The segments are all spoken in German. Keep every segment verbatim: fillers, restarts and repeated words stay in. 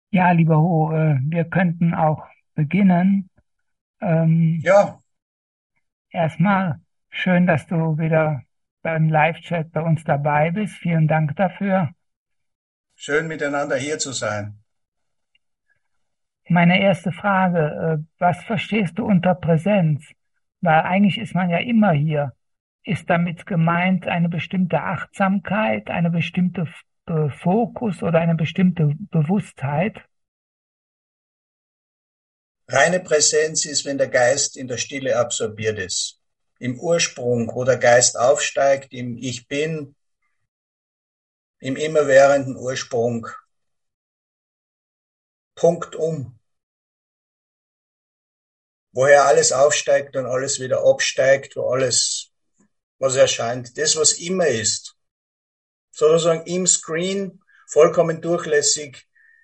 Ja, lieber Ho, äh, wir könnten auch beginnen. Ähm, Ja, erstmal schön, dass du wieder beim Live-Chat bei uns dabei bist. Vielen Dank dafür. schön miteinander hier zu sein. Meine erste Frage, äh, was verstehst du unter Präsenz? Weil eigentlich ist man ja immer hier. Ist damit gemeint eine bestimmte Achtsamkeit, eine bestimmte F- äh, Fokus oder eine bestimmte Bewusstheit? Reine Präsenz ist, wenn der Geist in der Stille absorbiert ist. Im Ursprung, wo der Geist aufsteigt, im Ich Bin, im immerwährenden Ursprung. Punktum. Woher alles aufsteigt und alles wieder absteigt, wo alles, was erscheint, das, was immer ist. Sozusagen im Screen, vollkommen durchlässig,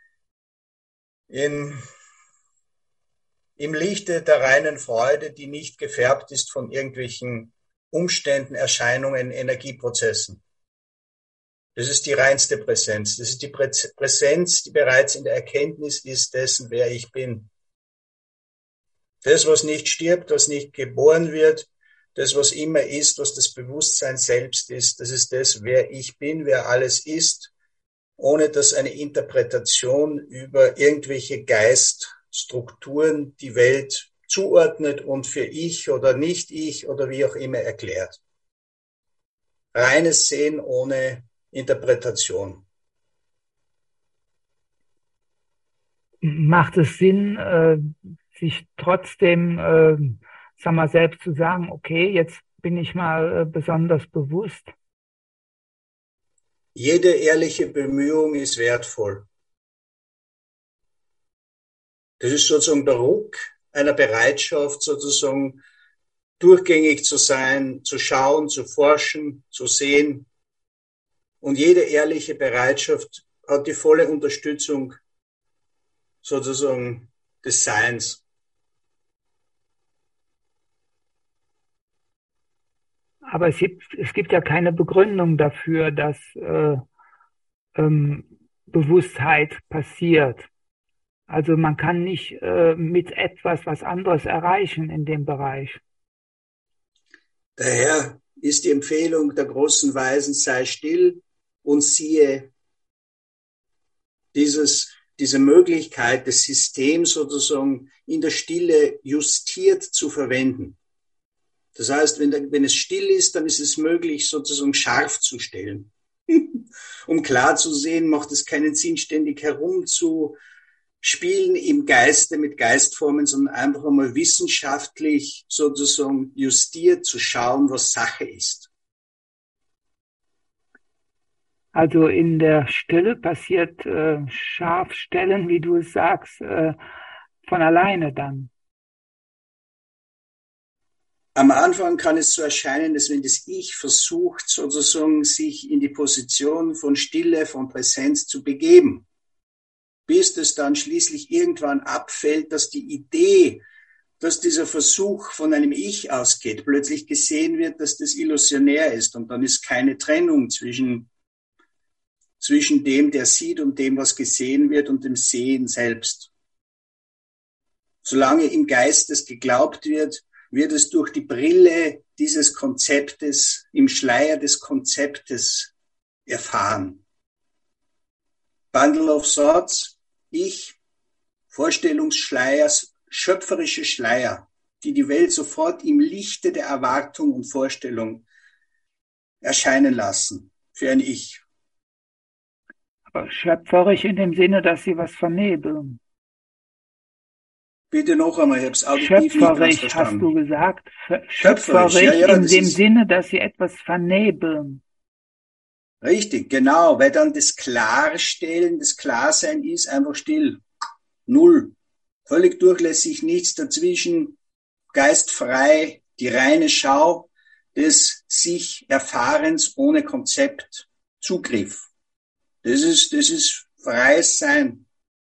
in, im Lichte der reinen Freude, die nicht gefärbt ist von irgendwelchen Umständen, Erscheinungen, Energieprozessen. Das ist die reinste Präsenz. Das ist die Präsenz, die bereits in der Erkenntnis ist dessen, wer ich bin. Das, was nicht stirbt, was nicht geboren wird, das, was immer ist, was das Bewusstsein selbst ist, das ist das, wer ich bin, wer alles ist, ohne dass eine Interpretation über irgendwelche Geiststrukturen die Welt zuordnet und für ich oder nicht ich oder wie auch immer erklärt. Reines Sehen ohne Interpretation. Macht es Sinn, äh, sich trotzdem, äh, sag mal, selbst zu sagen, okay, jetzt bin ich mal äh, besonders bewusst? Jede ehrliche Bemühung ist wertvoll. Das ist sozusagen der Ruck einer Bereitschaft, sozusagen durchgängig zu sein, zu schauen, zu forschen, zu sehen. Und jede ehrliche Bereitschaft hat die volle Unterstützung sozusagen des Seins. Aber es gibt, es gibt ja keine Begründung dafür, dass äh, ähm, Bewusstheit passiert. Also man kann nicht äh, mit etwas was anderes erreichen in dem Bereich. Daher ist die Empfehlung der großen Weisen, sei still und siehe dieses, diese Möglichkeit des Systems sozusagen in der Stille justiert zu verwenden. Das heißt, wenn, der, wenn es still ist, dann ist es möglich, sozusagen scharf zu stellen. Um klar zu sehen, macht es keinen Sinn, ständig herumzuspielen im Geiste mit Geistformen, sondern einfach einmal wissenschaftlich sozusagen justiert zu schauen, was Sache ist. Also in der Stille passiert äh, Scharfstellen, wie du es sagst, äh, von alleine dann. Am Anfang kann es so erscheinen, dass wenn das Ich versucht, sozusagen sich in die Position von Stille, von Präsenz zu begeben, bis es dann schließlich irgendwann abfällt, dass die Idee, dass dieser Versuch von einem Ich ausgeht, plötzlich gesehen wird, dass das illusionär ist und dann ist keine Trennung zwischen, zwischen dem, der sieht und dem, was gesehen wird und dem Sehen selbst. Solange im Geist es geglaubt wird, wird es durch die Brille dieses Konzeptes, im Schleier des Konzeptes erfahren. Bundle of Thoughts, Ich, Vorstellungsschleier, schöpferische Schleier, die die Welt sofort im Lichte der Erwartung und Vorstellung erscheinen lassen für ein Ich. Aber schöpferisch in dem Sinne, dass sie was vernebeln. Bitte noch einmal, ich habe es auditiv nicht ganz Schöpferisch hast du verstanden. gesagt. Schöpferisch, ja, Schöpferisch ja, in das dem ist Sinne, dass sie etwas vernebeln. richtig, genau, weil dann das Klarstellen, das Klarsein ist einfach still. Null. Völlig durchlässig, nichts dazwischen, geistfrei, die reine Schau des sich Erfahrens ohne Konzept, Zugriff. Das ist, das ist freies Sein.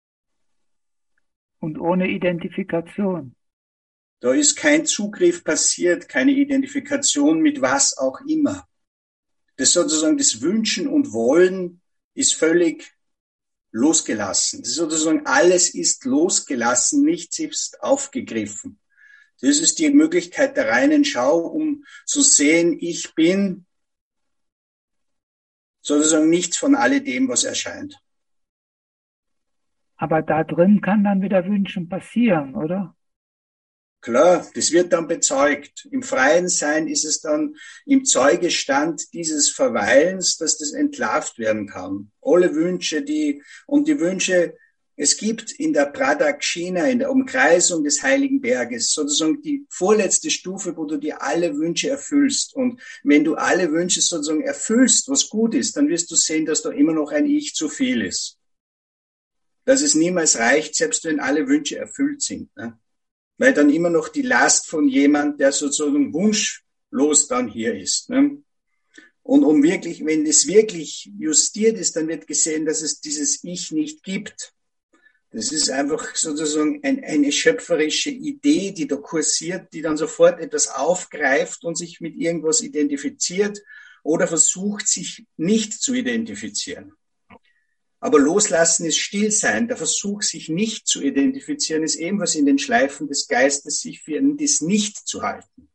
Und ohne Identifikation. Da ist kein Zugriff passiert, keine Identifikation mit was auch immer. Das sozusagen das Wünschen und Wollen ist völlig losgelassen. Das ist sozusagen, alles ist losgelassen, nichts ist aufgegriffen. Das ist die Möglichkeit der reinen Schau, um zu sehen, ich bin sozusagen nichts von alledem, was erscheint. Aber da drin kann dann wieder Wünschen passieren, oder? Klar, das wird dann bezeugt. Im freien Sein ist es dann im Zeugestand dieses Verweilens, dass das entlarvt werden kann. Alle Wünsche, die, und die Wünsche, es gibt in der Pradakshina, in der Umkreisung des Heiligen Berges, sozusagen die vorletzte Stufe, wo du dir alle Wünsche erfüllst. Und wenn du alle Wünsche sozusagen erfüllst, was gut ist, dann wirst du sehen, dass da immer noch ein Ich zu viel ist. Dass es niemals reicht, selbst wenn alle Wünsche erfüllt sind, ne? Weil dann immer noch die Last von jemand, der sozusagen wunschlos dann hier ist, ne? Und um wirklich, wenn das wirklich justiert ist, dann wird gesehen, dass es dieses Ich nicht gibt. Das ist einfach sozusagen ein, eine schöpferische Idee, die da kursiert, die dann sofort etwas aufgreift und sich mit irgendwas identifiziert oder versucht, sich nicht zu identifizieren. Aber loslassen ist Stillsein. Der Versuch, sich nicht zu identifizieren, ist ebenfalls in den Schleifen des Geistes, sich für das Nicht zu halten.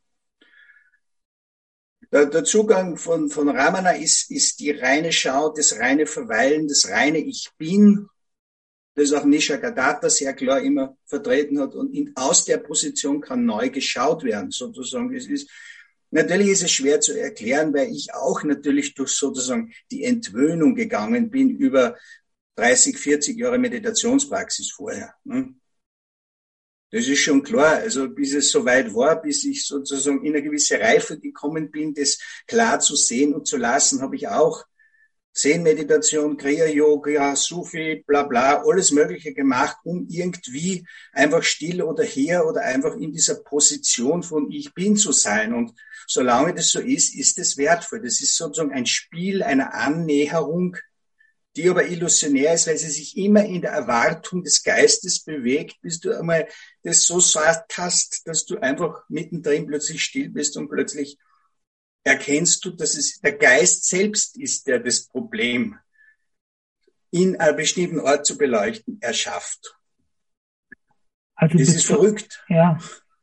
Der, der Zugang von, von Ramana ist, ist die reine Schau, das reine Verweilen, das reine Ich Bin, das auch Nisargadatta sehr klar immer vertreten hat. Und in, aus der Position kann neu geschaut werden, sozusagen. Es ist, natürlich ist es schwer zu erklären, weil ich auch natürlich durch sozusagen die Entwöhnung gegangen bin über dreißig, vierzig Jahre Meditationspraxis vorher. Das ist schon klar. Also bis es soweit war, bis ich sozusagen in eine gewisse Reife gekommen bin, das klar zu sehen und zu lassen, habe ich auch Zen-Meditation, Kriya-Yoga, Sufi, bla bla, alles Mögliche gemacht, um irgendwie einfach still oder her oder einfach in dieser Position von Ich Bin zu sein. Und solange das so ist, ist es wertvoll. Das ist sozusagen ein Spiel einer Annäherung, die aber illusionär ist, weil sie sich immer in der Erwartung des Geistes bewegt, bis du einmal das so satt hast, dass du einfach mittendrin plötzlich still bist und plötzlich erkennst du, dass es der Geist selbst ist, der das Problem in einem bestimmten Ort zu beleuchten erschafft. Also das ist verrückt. Ja.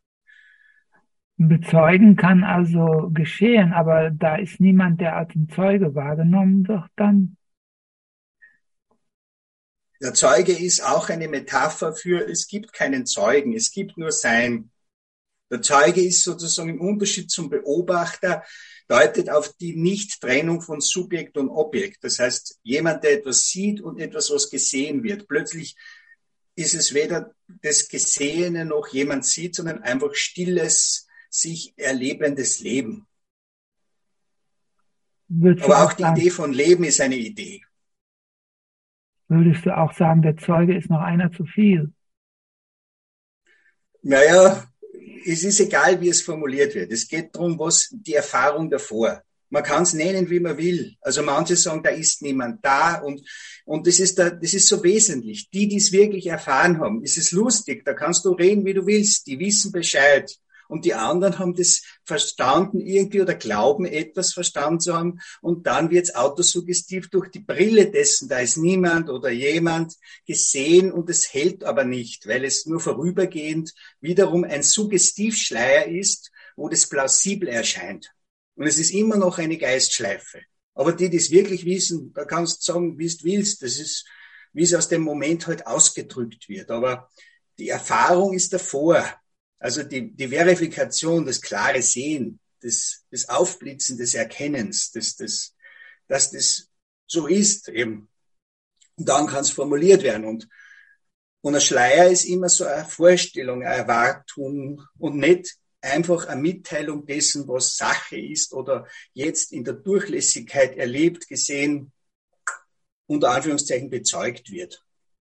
Bezeugen kann also geschehen, aber da ist niemand, der als ein Zeuge wahrgenommen wird dann. Der Zeuge ist auch eine Metapher für, es gibt keinen Zeugen, es gibt nur Sein. Der Zeuge ist sozusagen im Unterschied zum Beobachter, deutet auf die Nichttrennung von Subjekt und Objekt. Das heißt, jemand, der etwas sieht und etwas, was gesehen wird. Plötzlich ist es weder das Gesehene noch jemand sieht, sondern einfach stilles, sich erlebendes Leben. Aber auch die Idee von Leben ist eine Idee. Würdest du auch sagen, der Zeuge ist noch einer zu viel? Naja, es ist egal, wie es formuliert wird. Es geht darum, was die Erfahrung davor. Man kann es nennen, wie man will. Also manche sagen, da ist niemand da und, und das ist da, das ist so wesentlich. Die, die es wirklich erfahren haben, ist es lustig. Da kannst du reden, wie du willst. Die wissen Bescheid. Und die anderen haben das verstanden irgendwie oder glauben, etwas verstanden zu haben. Und dann wird es autosuggestiv durch die Brille dessen, da ist niemand oder jemand gesehen und es hält aber nicht, weil es nur vorübergehend wiederum ein Suggestivschleier ist, wo das plausibel erscheint. Und es ist immer noch eine Geistschleife. Aber die, die es wirklich wissen, da kannst du sagen, wie du willst. Das ist, wie es aus dem Moment halt ausgedrückt wird. Aber die Erfahrung ist davor. Also die, die Verifikation, das klare Sehen, das, das Aufblitzen des Erkennens, das, das, dass das so ist eben. Und dann kann es formuliert werden. Und, und ein Schleier ist immer so eine Vorstellung, eine Erwartung und nicht einfach eine Mitteilung dessen, was Sache ist oder jetzt in der Durchlässigkeit erlebt, gesehen, unter Anführungszeichen bezeugt wird.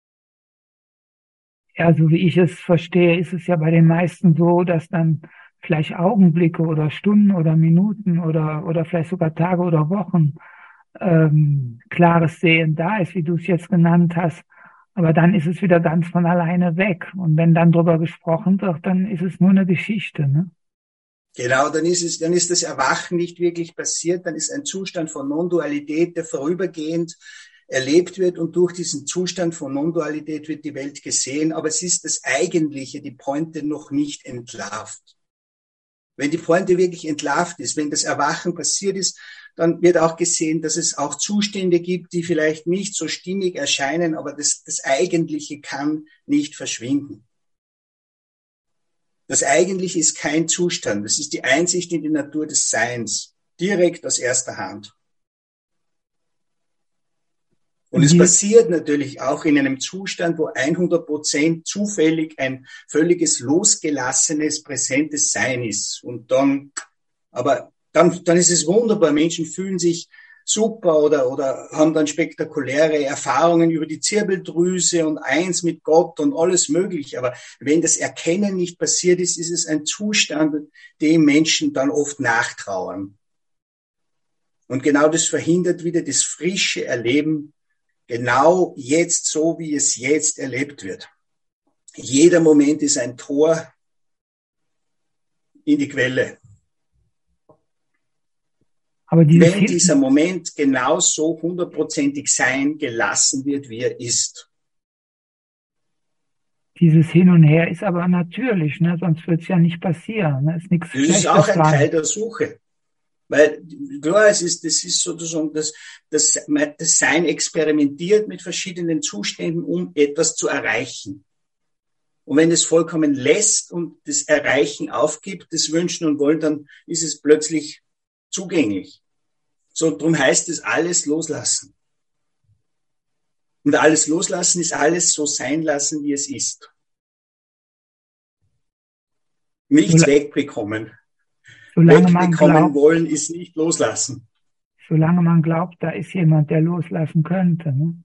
Ja, so wie ich es verstehe, ist es ja bei den meisten so, dass dann vielleicht Augenblicke oder Stunden oder Minuten oder, oder vielleicht sogar Tage oder Wochen ähm, klares Sehen da ist, wie du es jetzt genannt hast. Aber dann ist es wieder ganz von alleine weg. Und wenn dann drüber gesprochen wird, dann ist es nur eine Geschichte, ne? Genau, dann ist es, dann ist das Erwachen nicht wirklich passiert, dann ist ein Zustand von Non-Dualität, der vorübergehend erlebt wird und durch diesen Zustand von Non-Dualität wird die Welt gesehen, aber es ist das Eigentliche, die Pointe noch nicht entlarvt. Wenn die Pointe wirklich entlarvt ist, wenn das Erwachen passiert ist, dann wird auch gesehen, dass es auch Zustände gibt, die vielleicht nicht so stimmig erscheinen, aber das, das Eigentliche kann nicht verschwinden. Das Eigentliche ist kein Zustand, das ist die Einsicht in die Natur des Seins, direkt aus erster Hand. Und es passiert natürlich auch in einem Zustand, wo hundert Prozent zufällig ein völliges losgelassenes, präsentes Sein ist. Und dann, aber dann, dann ist es wunderbar. Menschen fühlen sich super oder, oder haben dann spektakuläre Erfahrungen über die Zirbeldrüse und eins mit Gott und alles Mögliche. Aber wenn das Erkennen nicht passiert ist, ist es ein Zustand, dem Menschen dann oft nachtrauern. Und genau das verhindert wieder das frische Erleben, genau jetzt, so wie es jetzt erlebt wird. Jeder Moment ist ein Tor in die Quelle. Aber wenn dieser Moment genauso hundertprozentig sein gelassen wird, wie er ist. Dieses Hin und Her ist aber natürlich, ne? Sonst wird es ja nicht passieren. Ne? Ist nichts das ist auch ein dran. Teil der Suche. Weil, klar, es ist, das ist sozusagen, das, das, das Sein experimentiert mit verschiedenen Zuständen, um etwas zu erreichen. Und wenn es vollkommen lässt und das Erreichen aufgibt, das Wünschen und Wollen, dann ist es plötzlich zugänglich. So, drum heißt es alles loslassen. Und alles loslassen ist alles so sein lassen, wie es ist. Nichts wegbekommen. Solange man Wegbekommen glaubt, wollen ist nicht loslassen. Solange man glaubt, da ist jemand, der loslassen könnte. Ne?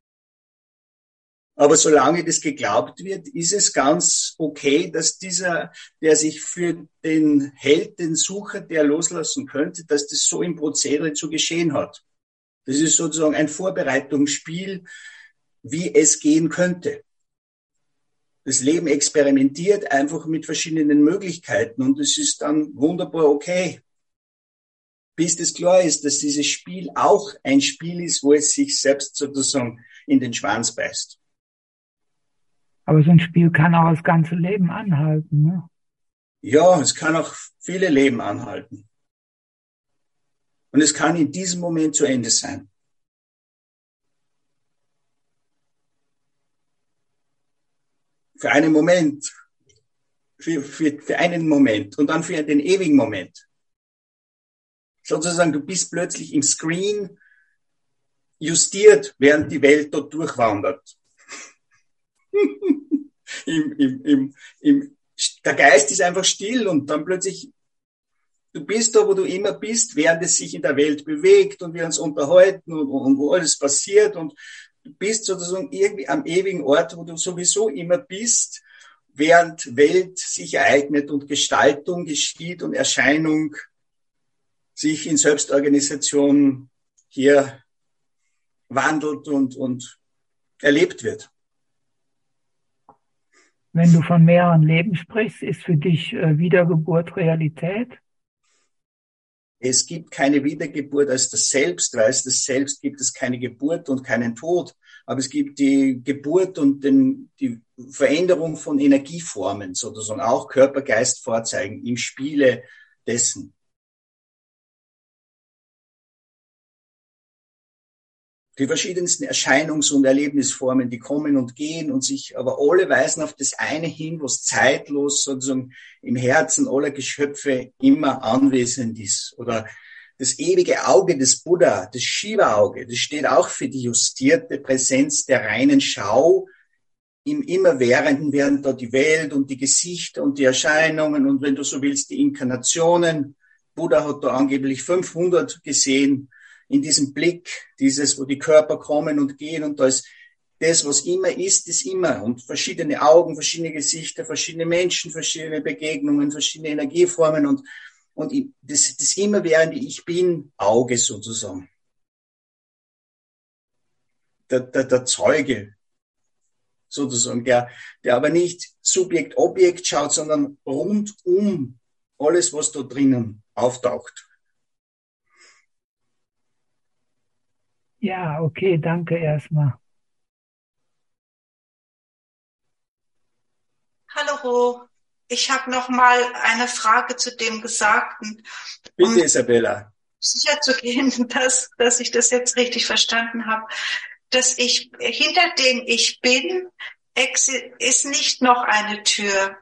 Aber solange das geglaubt wird, ist es ganz okay, dass dieser, der sich für den Held, den Sucher, der loslassen könnte, dass das so im Prozedere zu geschehen hat. Das ist sozusagen ein Vorbereitungsspiel, wie es gehen könnte. Das Leben experimentiert einfach mit verschiedenen Möglichkeiten und es ist dann wunderbar okay. Bis das klar ist, dass dieses Spiel auch ein Spiel ist, wo es sich selbst sozusagen in den Schwanz beißt. Aber so ein Spiel kann auch das ganze Leben anhalten, ne? Ja, es kann auch viele Leben anhalten. Und es kann in diesem Moment zu Ende sein. Für einen Moment, für, für, für einen Moment und dann für den ewigen Moment. Sozusagen, du bist plötzlich im Screen justiert, während die Welt dort durchwandert. Im, im, im, im, der Geist ist einfach still und dann plötzlich, du bist da, wo du immer bist, während es sich in der Welt bewegt und wir uns unterhalten und, und wo alles passiert und du bist sozusagen irgendwie am ewigen Ort, wo du sowieso immer bist, während Welt sich ereignet und Gestaltung geschieht und Erscheinung sich in Selbstorganisation hier wandelt und, und erlebt wird. Wenn du von mehreren Leben sprichst, ist für dich äh, Wiedergeburt Realität? Es gibt keine Wiedergeburt als das Selbst, weil es das Selbst gibt es keine Geburt und keinen Tod. Aber es gibt die Geburt und den, die Veränderung von Energieformen, sozusagen auch Körper-Geist-Vorzeigen im Spiele dessen. Die verschiedensten Erscheinungs- und Erlebnisformen, die kommen und gehen und sich, aber alle weisen auf das eine hin, was zeitlos sozusagen im Herzen aller Geschöpfe immer anwesend ist. Oder das ewige Auge des Buddha, das Shiva-Auge, das steht auch für die justierte Präsenz der reinen Schau im Immerwährenden, während da die Welt und die Gesichter und die Erscheinungen und wenn du so willst, die Inkarnationen. Buddha hat da angeblich fünfhundert gesehen. In diesem Blick, dieses, wo die Körper kommen und gehen und da ist das, was immer ist, ist immer und verschiedene Augen, verschiedene Gesichter, verschiedene Menschen, verschiedene Begegnungen, verschiedene Energieformen und, und das, das immerwährende Ich Bin Auge sozusagen. Der, der, der Zeuge sozusagen, der, der aber nicht Subjekt, Objekt schaut, sondern rundum alles, was da drinnen auftaucht. Ja, okay, danke erstmal. Hallo, ich habe noch mal eine Frage zu dem Gesagten, um Bitte, Isabella. sicherzugehen, dass, dass ich das jetzt richtig verstanden habe, dass ich hinter dem ich bin ist nicht noch eine Tür.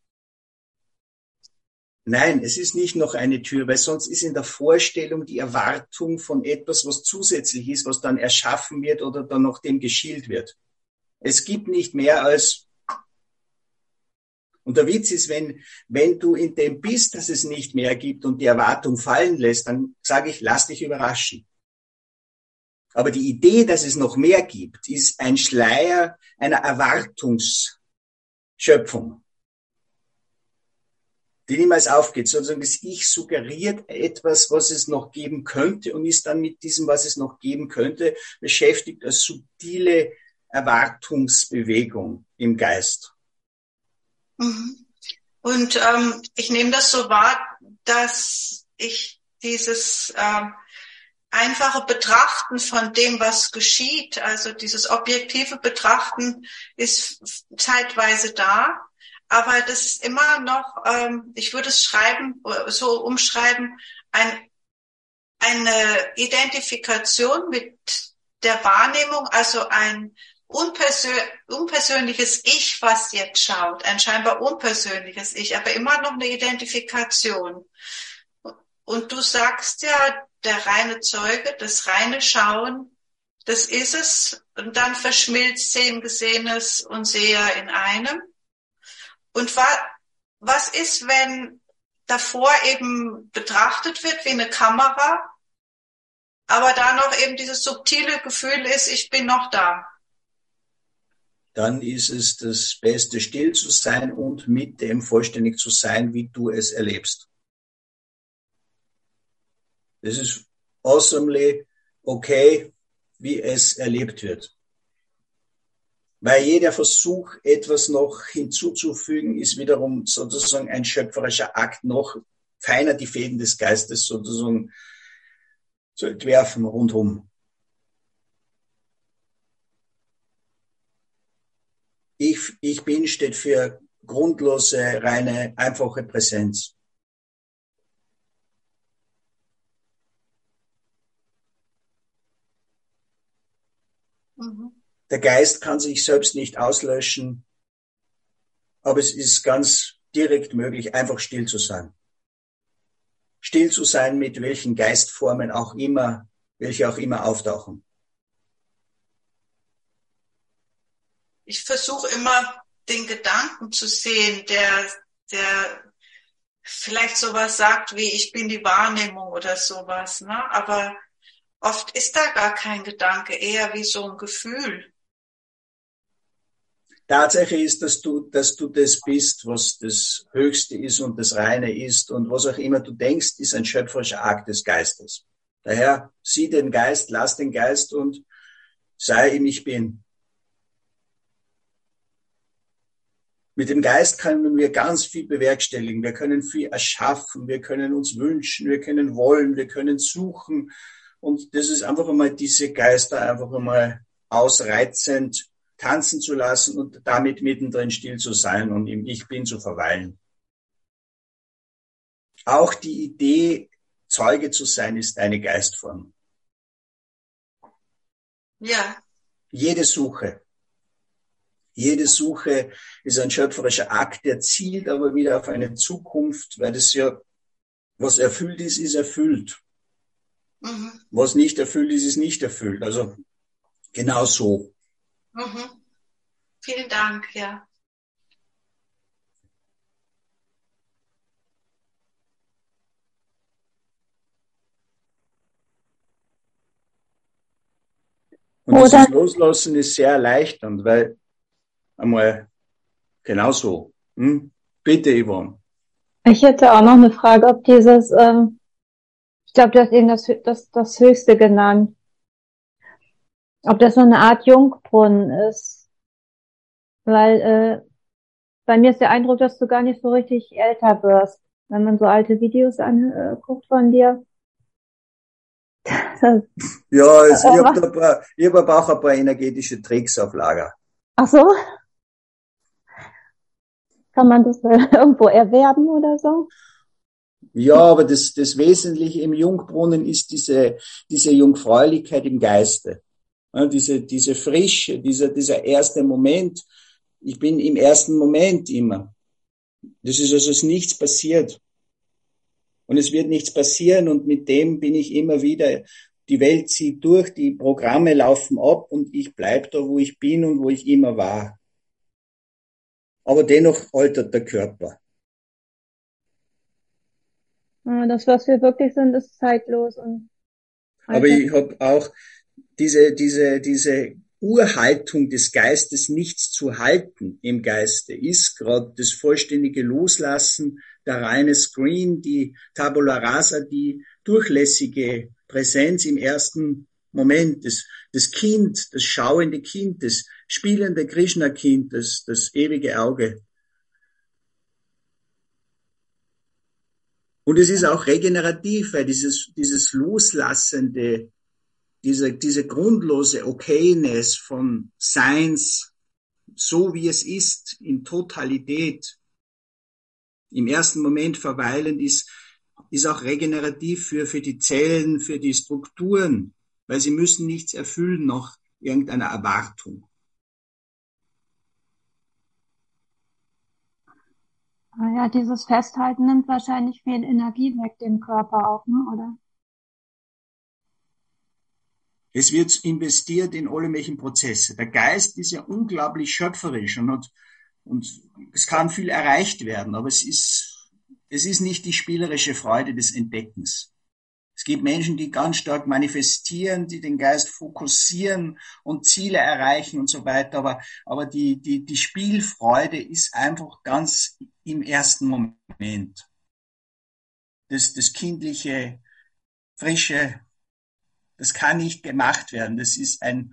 Nein, es ist nicht noch eine Tür, weil sonst ist in der Vorstellung die Erwartung von etwas, was zusätzlich ist, was dann erschaffen wird oder dann noch dem geschielt wird. Es gibt nicht mehr als, und der Witz ist, wenn, wenn du in dem bist, dass es nicht mehr gibt und die Erwartung fallen lässt, dann sage ich, lass dich überraschen. Aber die Idee, dass es noch mehr gibt, ist ein Schleier einer Erwartungsschöpfung, die niemals aufgeht, sozusagen das Ich suggeriert etwas, was es noch geben könnte und ist dann mit diesem, was es noch geben könnte, beschäftigt als subtile Erwartungsbewegung im Geist. Mhm. Und ähm, ich nehme das so wahr, dass ich dieses ähm, einfache Betrachten von dem, was geschieht, also dieses objektive Betrachten ist zeitweise da, aber das ist immer noch, ähm, ich würde es schreiben, so umschreiben, ein, eine Identifikation mit der Wahrnehmung, also ein unpersö unpersönliches Ich, was jetzt schaut, ein scheinbar unpersönliches Ich, aber immer noch eine Identifikation. Und du sagst ja, der reine Zeuge, das reine Schauen, das ist es. Und dann verschmilzt Sehen, Gesehenes und Seher in einem. Und wa was ist, wenn davor eben betrachtet wird wie eine Kamera, aber da noch eben dieses subtile Gefühl ist, ich bin noch da? Dann ist es das Beste, still zu sein und mit dem vollständig zu sein, wie du es erlebst. Das ist awesomely okay, wie es erlebt wird. Weil jeder Versuch, etwas noch hinzuzufügen, ist wiederum sozusagen ein schöpferischer Akt, noch feiner die Fäden des Geistes sozusagen zu entwerfen rundum. Ich, ich bin steht für grundlose, reine, einfache Präsenz. Mhm. Der Geist kann sich selbst nicht auslöschen, aber es ist ganz direkt möglich, einfach still zu sein. Still zu sein, mit welchen Geistformen auch immer, welche auch immer auftauchen. Ich versuche immer, den Gedanken zu sehen, der, der vielleicht sowas sagt wie, ich bin die Wahrnehmung oder sowas, ne? Aber oft ist da gar kein Gedanke, eher wie so ein Gefühl. Tatsache ist, dass du, dass du das bist, was das Höchste ist und das Reine ist und was auch immer du denkst, ist ein schöpferischer Akt des Geistes. Daher sieh den Geist, lass den Geist und sei ihm ich bin. Mit dem Geist können wir ganz viel bewerkstelligen. Wir können viel erschaffen, wir können uns wünschen, wir können wollen, wir können suchen. Und das ist einfach einmal diese Geister einfach einmal ausreizend tanzen zu lassen und damit mittendrin still zu sein und im Ich Bin zu verweilen. Auch die Idee, Zeuge zu sein, ist eine Geistform. Ja. Jede Suche. Jede Suche ist ein schöpferischer Akt, der zielt aber wieder auf eine Zukunft, weil das ja, was erfüllt ist, ist erfüllt. Mhm. Was nicht erfüllt ist, ist nicht erfüllt. Also genau so. Mhm. Vielen Dank, ja. Und dieses Loslassen ist sehr erleichternd, weil einmal genau so. Hm? Bitte, Yvonne. Ich hätte auch noch eine Frage, ob dieses, ähm, ich glaube, du hast eben das, das, das Höchste genannt, ob das so eine Art Jungbrunnen ist. Weil äh, bei mir ist der Eindruck, dass du gar nicht so richtig älter wirst, wenn man so alte Videos anguckt von dir. Das, Ja, also ich äh, habe da ich hab aber auch ein paar energetische Tricks auf Lager. ach so, kann man das irgendwo erwerben oder so? Ja, aber das, das Wesentliche im Jungbrunnen ist diese, diese Jungfräulichkeit im Geiste. Ja, diese, diese Frische, dieser, dieser erste Moment. Ich bin im ersten Moment immer. Das ist also, dass nichts passiert. Und es wird nichts passieren und mit dem bin ich immer wieder, die Welt zieht durch, die Programme laufen ab und ich bleib da, wo ich bin und wo ich immer war. Aber dennoch altert der Körper. Ja, das, was wir wirklich sind, ist zeitlos und Aber altert. ich habe auch diese, diese, diese Urhaltung des Geistes, nichts zu halten im Geiste, ist gerade das vollständige Loslassen, der reine Screen, die Tabula Rasa, die durchlässige Präsenz im ersten Moment, das, das Kind, das schauende Kind, das spielende Krishna-Kind, das, das ewige Auge. Und es ist auch regenerativ, weil dieses, dieses loslassende, diese, diese grundlose Okayness von Seins, so wie es ist, in Totalität, im ersten Moment verweilend ist, ist auch regenerativ für, für die Zellen, für die Strukturen, weil sie müssen nichts erfüllen nach irgendeiner Erwartung. Ja, dieses Festhalten nimmt wahrscheinlich viel Energie weg, dem Körper auch, ne, oder? Es wird investiert in alle möglichen Prozesse. Der Geist ist ja unglaublich schöpferisch und, hat, und es kann viel erreicht werden, aber es ist, es ist nicht die spielerische Freude des Entdeckens. Es gibt Menschen, die ganz stark manifestieren, die den Geist fokussieren und Ziele erreichen und so weiter, aber, aber die, die, die Spielfreude ist einfach ganz im ersten Moment. Das, das kindliche, frische, das kann nicht gemacht werden. Das ist ein,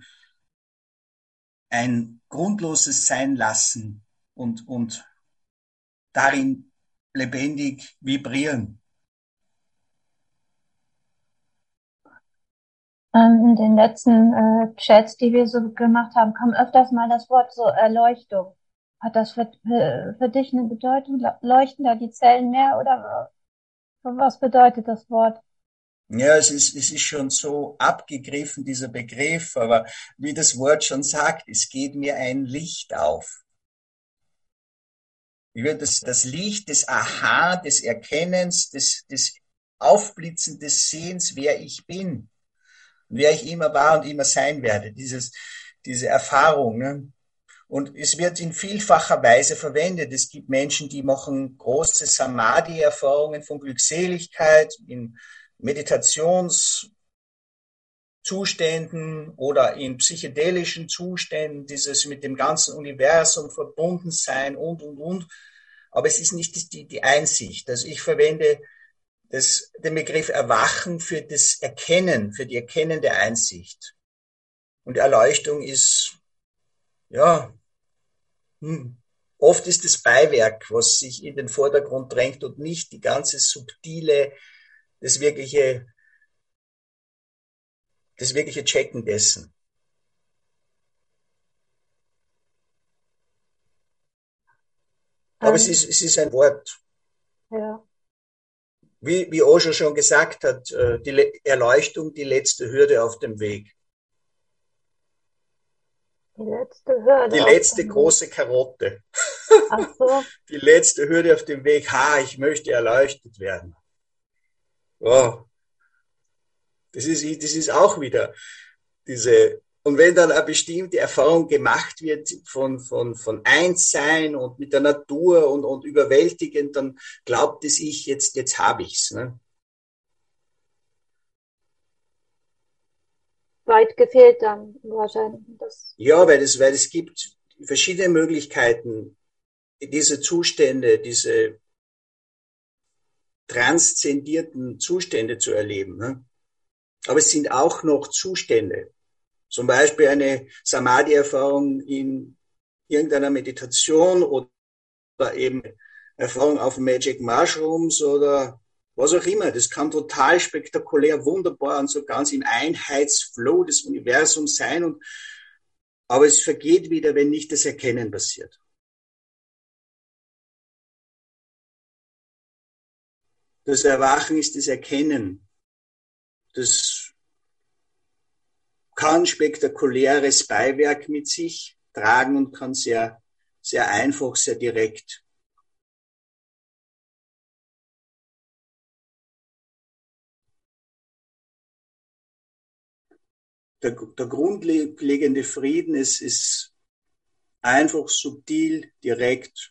ein grundloses Seinlassen und, und darin lebendig vibrieren. Ähm, in den letzten äh, Chats, die wir so gemacht haben, kam öfters mal das Wort so Erleuchtung. Hat das für, für, für dich eine Bedeutung? Leuchten da die Zellen mehr oder was bedeutet das Wort? Ja, es ist, es ist schon so abgegriffen, dieser Begriff, aber wie das Wort schon sagt, es geht mir ein Licht auf. Ich würde das, das Licht des Aha, des Erkennens, des, des Aufblitzen des Sehens, wer ich bin, wer ich immer war und immer sein werde, dieses, diese Erfahrung, ne? Und es wird in vielfacher Weise verwendet. Es gibt Menschen, die machen große Samadhi-Erfahrungen von Glückseligkeit in Meditationszuständen oder in psychedelischen Zuständen, dieses mit dem ganzen Universum verbunden sein und, und, und. Aber es ist nicht die, die Einsicht. Also ich verwende das, den Begriff Erwachen für das Erkennen, für die erkennende Einsicht. Und Erleuchtung ist, ja, hm, oft ist es Beiwerk, was sich in den Vordergrund drängt und nicht die ganze subtile, das wirkliche, das wirkliche Checken dessen. Aber es Ähm, ist, es ist ein Wort. ja. Wie, wie Osho schon gesagt hat, die Erleuchtung, die letzte Hürde auf dem Weg. Die letzte Hürde. Die letzte große Karotte. Ach so. Die letzte Hürde auf dem Weg. Ha, ich möchte erleuchtet werden. Wow. Das ist, das ist auch wieder diese, und wenn dann eine bestimmte Erfahrung gemacht wird von, von, von Einssein und mit der Natur und, und überwältigend, dann glaubt es ich, jetzt, jetzt habe ich's, ne? Weit gefehlt dann wahrscheinlich. Das Ja, weil es, weil es gibt verschiedene Möglichkeiten, diese Zustände, diese transzendierten Zustände zu erleben, ne? Aber es sind auch noch Zustände. Zum Beispiel eine Samadhi-Erfahrung in irgendeiner Meditation oder eben Erfahrung auf Magic Mushrooms oder was auch immer. Das kann total spektakulär, wunderbar und so ganz im Einheitsflow des Universums sein. Und, aber es vergeht wieder, wenn nicht das Erkennen passiert. Das Erwachen ist das Erkennen. Das kann spektakuläres Beiwerk mit sich tragen und kann sehr, sehr einfach, sehr direkt. Der, der grundlegende Frieden ist, ist einfach, subtil, direkt.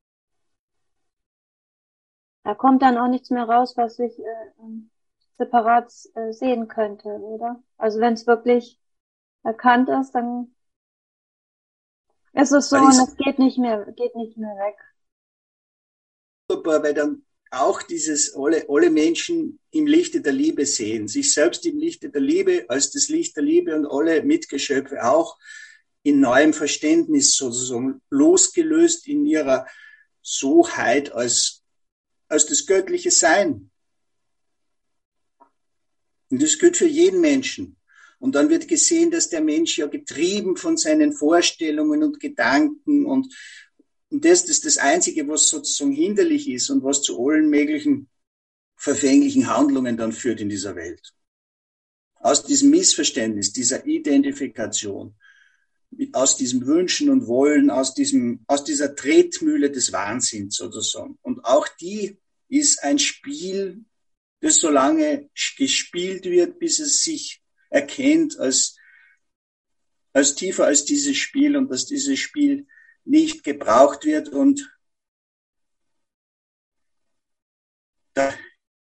Da kommt dann auch nichts mehr raus, was ich äh, separat äh, sehen könnte, oder? Also wenn es wirklich erkannt ist, dann ist es so und es geht nicht mehr, geht nicht mehr weg. Super, weil dann auch dieses alle, alle Menschen im Lichte der Liebe sehen, sich selbst im Lichte der Liebe als das Licht der Liebe und alle Mitgeschöpfe auch in neuem Verständnis sozusagen losgelöst in ihrer Soheit als, als das göttliche Sein. Und das gilt für jeden Menschen. Und dann wird gesehen, dass der Mensch ja getrieben von seinen Vorstellungen und Gedanken und Und das ist das Einzige, was sozusagen hinderlich ist und was zu allen möglichen verfänglichen Handlungen dann führt in dieser Welt. Aus diesem Missverständnis, dieser Identifikation, aus diesem Wünschen und Wollen, aus diesem, aus dieser Tretmühle des Wahnsinns sozusagen. Und auch die ist ein Spiel, das so lange gespielt wird, bis es sich erkennt als, als tiefer als dieses Spiel und dass dieses Spiel nicht gebraucht wird und da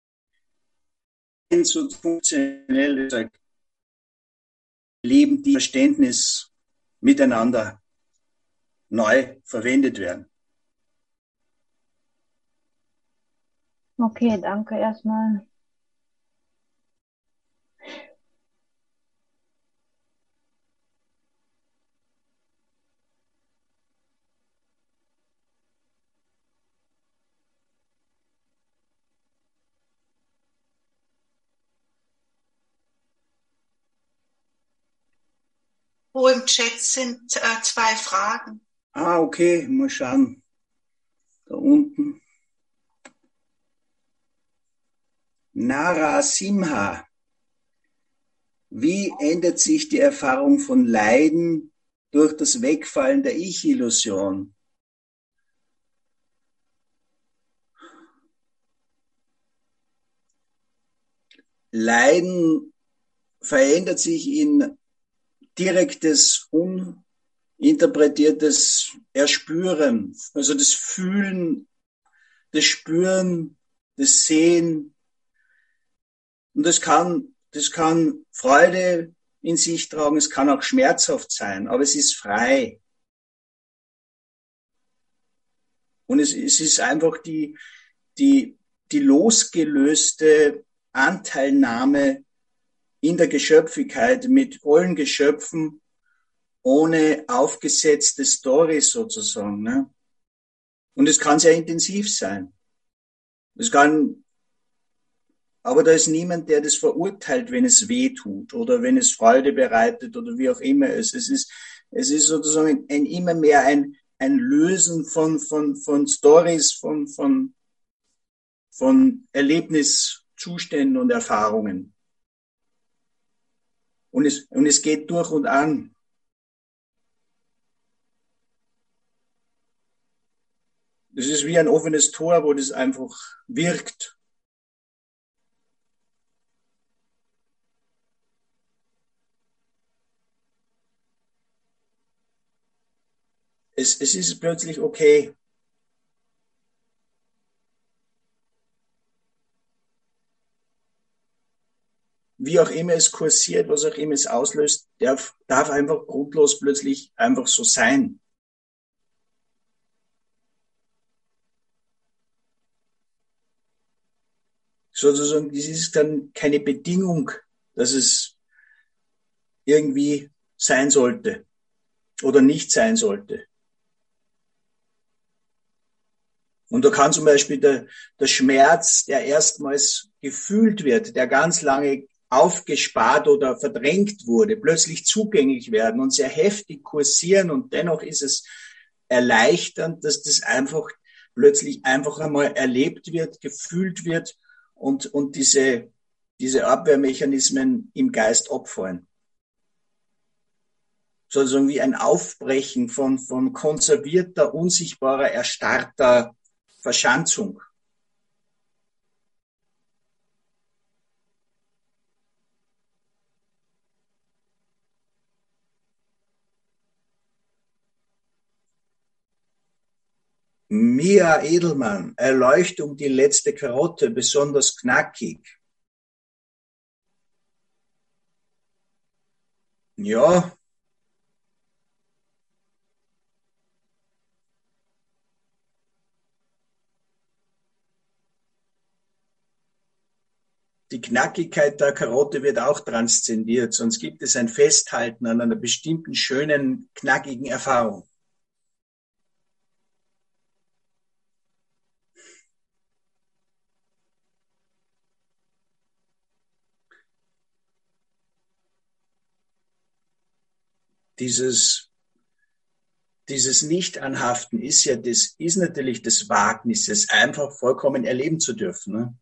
so funktionell Leben, die Verständnis miteinander neu verwendet werden. Okay, danke erstmal. Wo im Chat sind äh, zwei Fragen. Ah, okay, mal schauen. Da unten. Narasimha. Wie ändert sich die Erfahrung von Leiden durch das Wegfallen der Ich-Illusion? Leiden verändert sich in direktes, uninterpretiertes Erspüren, also das Fühlen, das Spüren, das Sehen. Und das kann, das kann Freude in sich tragen, es kann auch schmerzhaft sein, aber es ist frei. Und es, es ist einfach die, die, die losgelöste Anteilnahme in der Geschöpfigkeit mit allen Geschöpfen ohne aufgesetzte Stories sozusagen. Ne? Und es kann sehr intensiv sein. Es kann, aber da ist niemand, der das verurteilt, wenn es weh tut oder wenn es Freude bereitet oder wie auch immer es. Es ist, es ist sozusagen ein, immer mehr ein, ein Lösen von, von, von Stories, von, von, von Erlebniszuständen und Erfahrungen. Und es, und es geht durch und an. Das ist wie ein offenes Tor, wo das einfach wirkt. Es, es ist plötzlich okay. Wie auch immer es kursiert, was auch immer es auslöst, darf, darf einfach grundlos plötzlich einfach so sein. Sozusagen, das ist dann keine Bedingung, dass es irgendwie sein sollte oder nicht sein sollte. Und da kann zum Beispiel der, der Schmerz, der erstmals gefühlt wird, der ganz lange aufgespart oder verdrängt wurde, plötzlich zugänglich werden und sehr heftig kursieren. Und dennoch ist es erleichternd, dass das einfach plötzlich einfach einmal erlebt wird, gefühlt wird und, und diese, diese Abwehrmechanismen im Geist abfallen. Sozusagen wie ein Aufbrechen von, von konservierter, unsichtbarer, erstarrter Verschanzung. Mia Edelmann, Erleuchtung, die letzte Karotte, besonders knackig. Ja. Die Knackigkeit der Karotte wird auch transzendiert, sonst gibt es ein Festhalten an einer bestimmten schönen, knackigen Erfahrung. Dieses, dieses Nicht-Anhaften ist ja das, ist natürlich das Wagnis, es einfach vollkommen erleben zu dürfen, ne?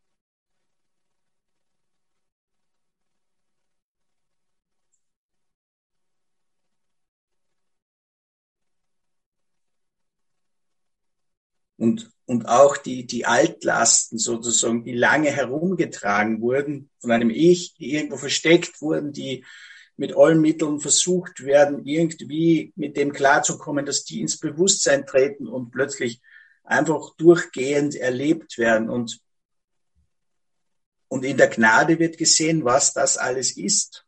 Und, und auch die, die Altlasten sozusagen, die lange herumgetragen wurden von einem Ich, die irgendwo versteckt wurden, die mit allen Mitteln versucht werden, irgendwie mit dem klarzukommen, dass die ins Bewusstsein treten und plötzlich einfach durchgehend erlebt werden. Und, und in der Gnade wird gesehen, was das alles ist.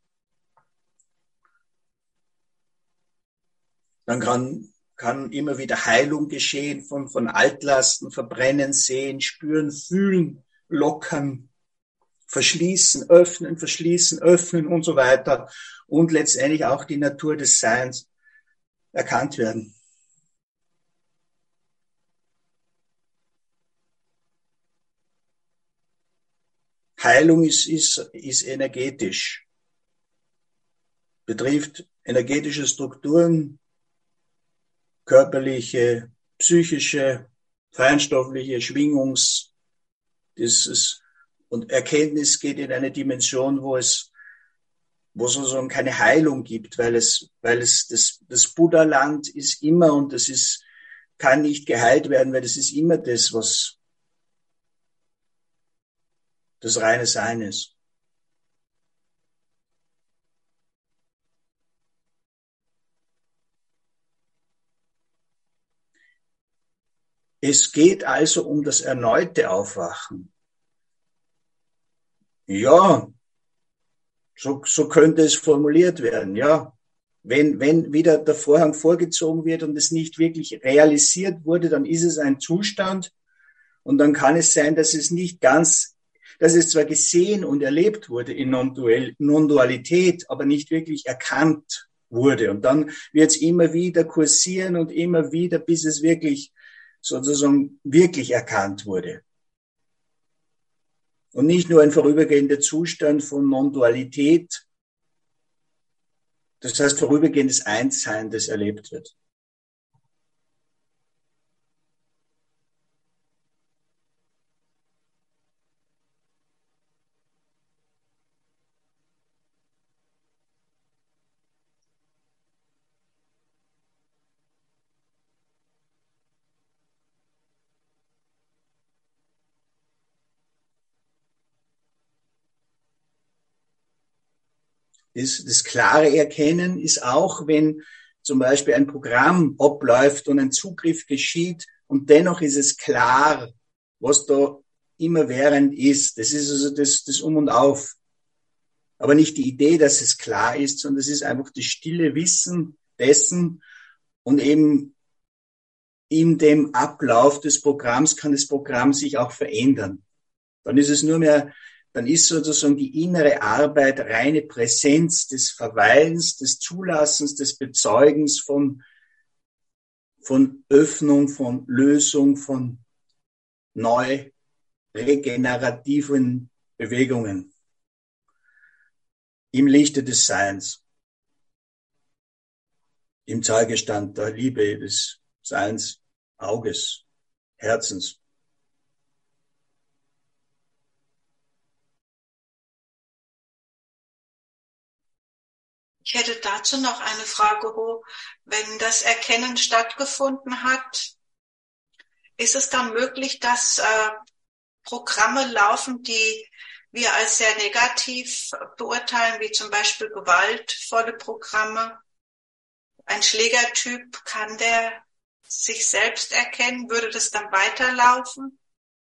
Dann kann kann immer wieder Heilung geschehen von, von Altlasten, verbrennen, sehen, spüren, fühlen, lockern, verschließen, öffnen, verschließen, öffnen und so weiter. Und letztendlich auch die Natur des Seins erkannt werden. Heilung ist, ist, ist energetisch, betrifft energetische Strukturen, körperliche, psychische, feinstoffliche, Schwingungs, das ist, und Erkenntnis geht in eine Dimension, wo es, wo es sozusagen keine Heilung gibt, weil es, weil es, das, das Buddha-Land ist immer, und das ist, kann nicht geheilt werden, weil das ist immer das, was das reine Sein ist. Es geht also um das erneute Aufwachen. Ja, so, so könnte es formuliert werden, ja. Wenn, wenn wieder der Vorhang vorgezogen wird und es nicht wirklich realisiert wurde, dann ist es ein Zustand, und dann kann es sein, dass es nicht ganz, dass es zwar gesehen und erlebt wurde in Non-Dualität, aber nicht wirklich erkannt wurde. Und dann wird es immer wieder kursieren und immer wieder, bis es wirklich sozusagen wirklich erkannt wurde. Und nicht nur ein vorübergehender Zustand von Non-Dualität, das heißt vorübergehendes Einssein, das erlebt wird. Das, das klare Erkennen ist auch, wenn zum Beispiel ein Programm abläuft und ein Zugriff geschieht und dennoch ist es klar, was da immerwährend ist. Das ist also das, das Um und Auf. Aber nicht die Idee, dass es klar ist, sondern es ist einfach das stille Wissen dessen, und eben in dem Ablauf des Programms kann das Programm sich auch verändern. Dann ist es nur mehr Dann ist sozusagen die innere Arbeit reine Präsenz des Verweilens, des Zulassens, des Bezeugens von, von Öffnung, von Lösung, von neu regenerativen Bewegungen im Lichte des Seins, im Zeugestand der Liebe, des Seins, Auges, Herzens. Ich hätte dazu noch eine Frage, Ho. Wenn das Erkennen stattgefunden hat, ist es dann möglich, dass äh, Programme laufen, die wir als sehr negativ beurteilen, wie zum Beispiel gewaltvolle Programme? Ein Schlägertyp, kann der sich selbst erkennen? Würde das dann weiterlaufen?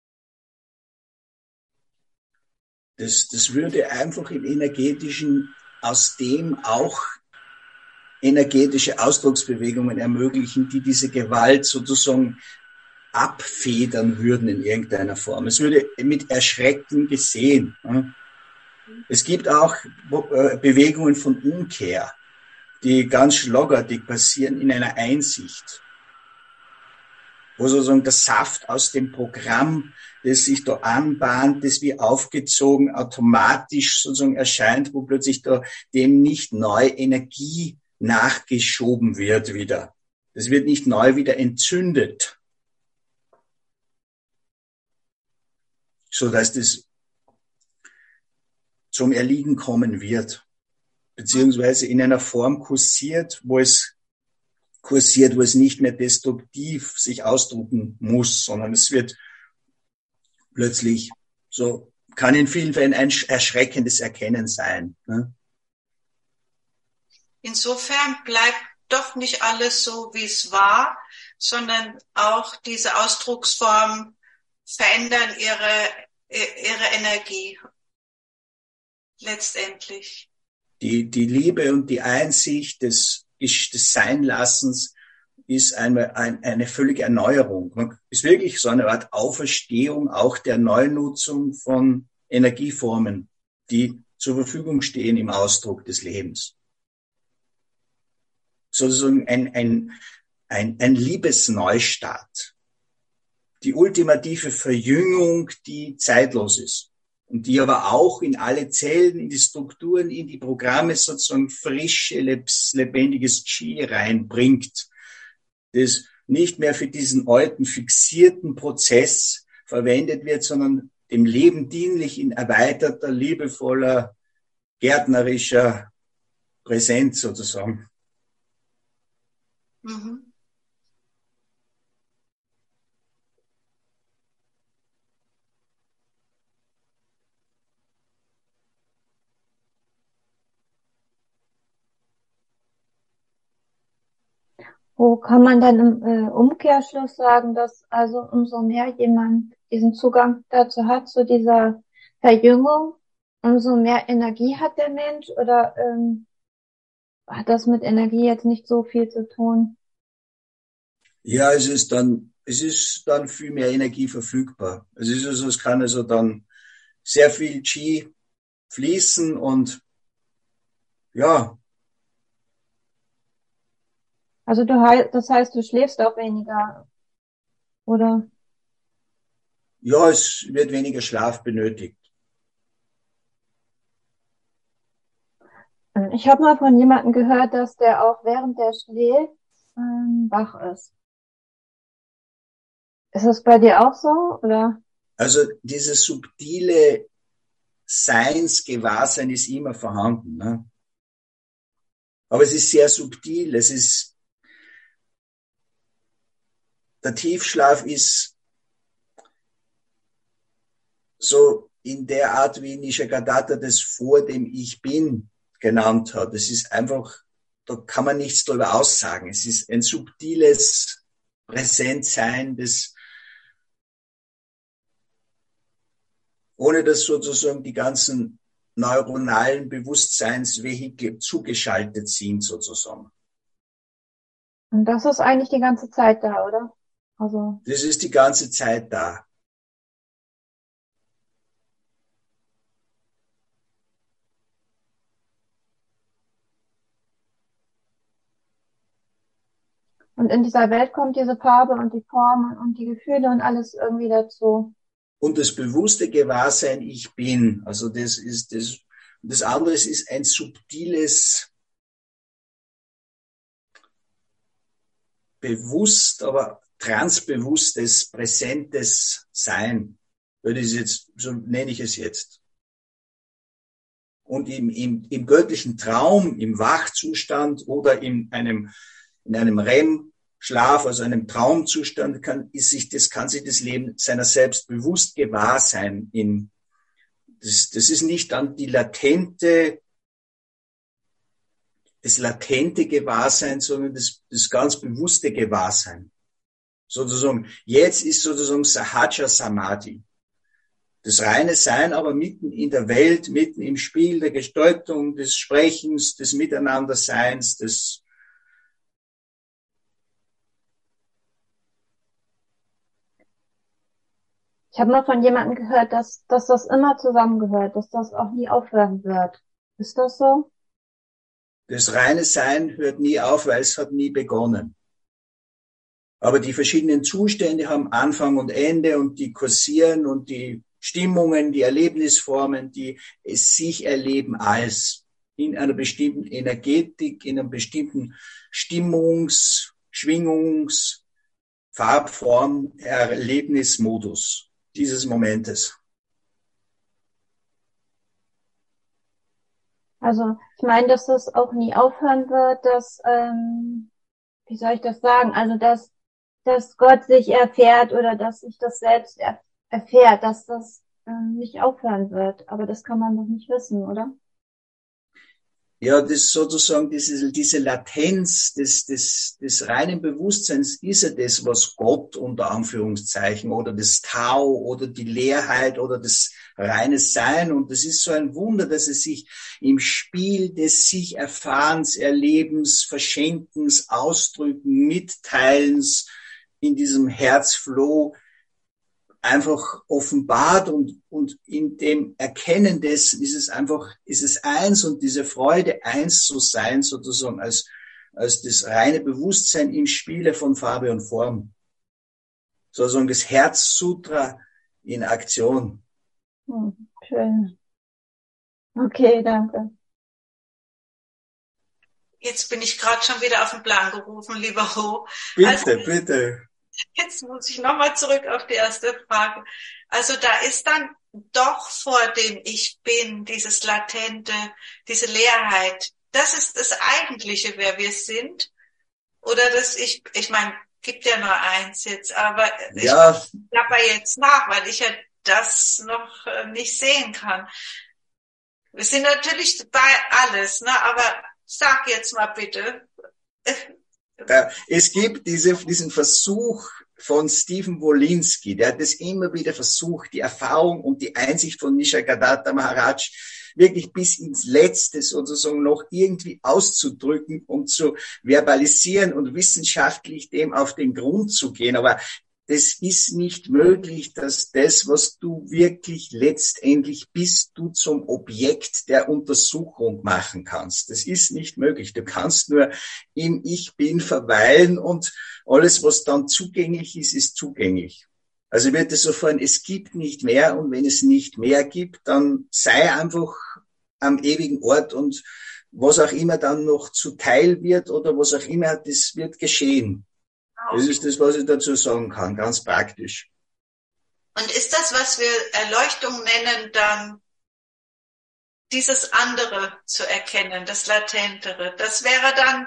Das, das würde einfach im Energetischen aus dem auch energetische Ausdrucksbewegungen ermöglichen, die diese Gewalt sozusagen abfedern würden in irgendeiner Form. Es würde mit Erschrecken gesehen. Es gibt auch Bewegungen von Umkehr, die ganz schlagartig passieren in einer Einsicht, wo sozusagen der Saft aus dem Programm, das sich da anbahnt, das wie aufgezogen automatisch sozusagen erscheint, wo plötzlich da dem nicht neu Energie nachgeschoben wird wieder. Das wird nicht neu wieder entzündet, so dass das zum Erliegen kommen wird, beziehungsweise in einer Form kursiert, wo es kursiert, wo es nicht mehr destruktiv sich ausdrucken muss, sondern es wird plötzlich so, kann in vielen Fällen ein erschreckendes Erkennen sein. Ne? Insofern bleibt doch nicht alles so, wie es war, sondern auch diese Ausdrucksformen verändern ihre, ihre Energie letztendlich. Die, die Liebe und die Einsicht des, des Seinlassens ist eine, eine, eine völlige Erneuerung. Man ist wirklich so eine Art Auferstehung auch der Neunutzung von Energieformen, die zur Verfügung stehen im Ausdruck des Lebens. Sozusagen ein, ein, ein, ein Liebesneustart. Die ultimative Verjüngung, die zeitlos ist. Und die aber auch in alle Zellen, in die Strukturen, in die Programme sozusagen frische, lebendiges Qi reinbringt, das nicht mehr für diesen alten, fixierten Prozess verwendet wird, sondern dem Leben dienlich in erweiterter, liebevoller, gärtnerischer Präsenz sozusagen. Mhm. Wo kann man dann im äh, Umkehrschluss sagen, dass also umso mehr jemand diesen Zugang dazu hat, zu dieser Verjüngung, umso mehr Energie hat der Mensch? Oder ähm, hat das mit Energie jetzt nicht so viel zu tun? Ja, es ist dann, es ist dann viel mehr Energie verfügbar. Es ist also, es kann also dann sehr viel Qi fließen und ja. Also du hei- das heißt, du schläfst auch weniger, oder? Ja, es wird weniger Schlaf benötigt. Ich habe mal von jemandem gehört, dass der auch während der schläft ähm, wach ist. Ist das bei dir auch so, oder? Also dieses subtile Seinsgewahrsein ist immer vorhanden, ne? Aber es ist sehr subtil. Es ist, der Tiefschlaf ist so in der Art, wie Nisargadatta das vor dem Ich Bin genannt hat. Es ist einfach, da kann man nichts darüber aussagen. Es ist ein subtiles Präsentsein, das ohne dass sozusagen die ganzen neuronalen Bewusstseinsvehikel zugeschaltet sind sozusagen. Und das ist eigentlich die ganze Zeit da, oder? Also. Das ist die ganze Zeit da. Und in dieser Welt kommt diese Farbe und die Formen und die Gefühle und alles irgendwie dazu. Und das bewusste Gewahrsein, ich bin. Also das ist das. Das andere ist ein subtiles, bewusst, aber transbewusstes, präsentes Sein. Würde ich jetzt, so nenne ich es jetzt. Und im, im, im göttlichen Traum, im Wachzustand oder in einem, in einem R E M-Schlaf, also einem Traumzustand, kann, ist sich das, kann sich das Leben seiner selbst bewusst gewahr sein. In, das, das ist nicht dann die latente, das latente Gewahrsein, sondern das, das ganz bewusste Gewahrsein. Sozusagen, jetzt ist sozusagen Sahaja Samadhi. Das reine Sein, aber mitten in der Welt, mitten im Spiel der Gestaltung, des Sprechens, des Miteinanderseins, des Ich habe mal von jemandem gehört, dass, dass das immer zusammengehört, dass das auch nie aufhören wird. Ist das so? Das reine Sein hört nie auf, weil es hat nie begonnen. Aber die verschiedenen Zustände haben Anfang und Ende und die kursieren und die Stimmungen, die Erlebnisformen, die es sich erleben als in einer bestimmten Energetik, in einem bestimmten Stimmungs-, Schwingungs-, Farbform, Erlebnismodus dieses Momentes. Also ich meine, dass das auch nie aufhören wird, dass, ähm, wie soll ich das sagen, also dass, dass Gott sich erfährt oder dass sich das selbst er erfährt, dass das ähm, nicht aufhören wird. Aber das kann man doch nicht wissen, oder? Ja, das sozusagen, diese, diese Latenz des, des, des reinen Bewusstseins ist ja das, was Gott unter Anführungszeichen oder das Tao oder die Leerheit oder das reine Sein. Und das ist so ein Wunder, dass es sich im Spiel des sich Erfahrens, Erlebens, Verschenkens, Ausdrücken, Mitteilens in diesem Herzflow einfach offenbart und, und in dem Erkennen dessen ist es einfach, ist es eins und diese Freude, eins zu sein, sozusagen als, als das reine Bewusstsein im Spiele von Farbe und Form. Sozusagen das Herzsutra in Aktion. Hm, schön. Okay, danke. Jetzt bin ich gerade schon wieder auf den Plan gerufen, lieber Ho. Bitte, also, bitte. Jetzt muss ich nochmal zurück auf die erste Frage. Also da ist dann doch vor dem Ich Bin, dieses Latente, diese Leerheit. Das ist das Eigentliche, wer wir sind. Oder das Ich, ich meine, gibt ja nur eins jetzt, aber ich Ja. dabei jetzt nach, weil ich ja das noch nicht sehen kann. Wir sind natürlich bei alles, ne? Aber sag jetzt mal bitte. Es gibt diese, diesen Versuch von Stephen Wolinski, der hat es immer wieder versucht, die Erfahrung und die Einsicht von Nisargadatta Maharaj wirklich bis ins Letzte sozusagen noch irgendwie auszudrücken und zu verbalisieren und wissenschaftlich dem auf den Grund zu gehen. Aber das ist nicht möglich, dass das, was du wirklich letztendlich bist, du zum Objekt der Untersuchung machen kannst. Das ist nicht möglich. Du kannst nur im Ich Bin verweilen und alles, was dann zugänglich ist, ist zugänglich. Also wird es so vorhin, es gibt nicht mehr und wenn es nicht mehr gibt, dann sei einfach am ewigen Ort und was auch immer dann noch zuteil wird oder was auch immer, das wird geschehen. Das ist das, was ich dazu sagen kann, ganz praktisch. Und ist das, was wir Erleuchtung nennen, dann dieses andere zu erkennen, das Latentere? Das wäre dann,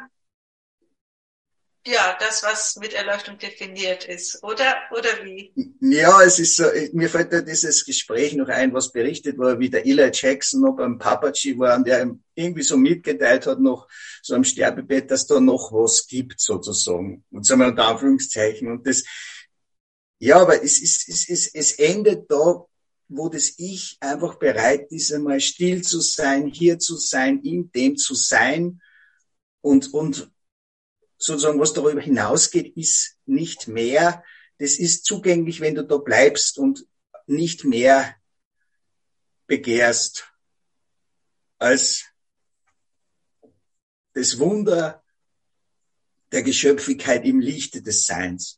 ja, das, was mit Erleuchtung definiert ist, oder? Oder wie? Ja, es ist so, mir fällt da dieses Gespräch noch ein, was berichtet war, wie der Eli Jackson noch beim Papaji war und der ihm irgendwie so mitgeteilt hat, noch so am Sterbebett, dass da noch was gibt, sozusagen. Und sagen wir unter Anführungszeichen. Und das, ja, aber es ist, es ist, es endet da, wo das Ich einfach bereit ist, einmal still zu sein, hier zu sein, in dem zu sein und, und, sozusagen, was darüber hinausgeht, ist nicht mehr. Das ist zugänglich, wenn du da bleibst und nicht mehr begehrst als das Wunder der Geschöpfigkeit im Lichte des Seins.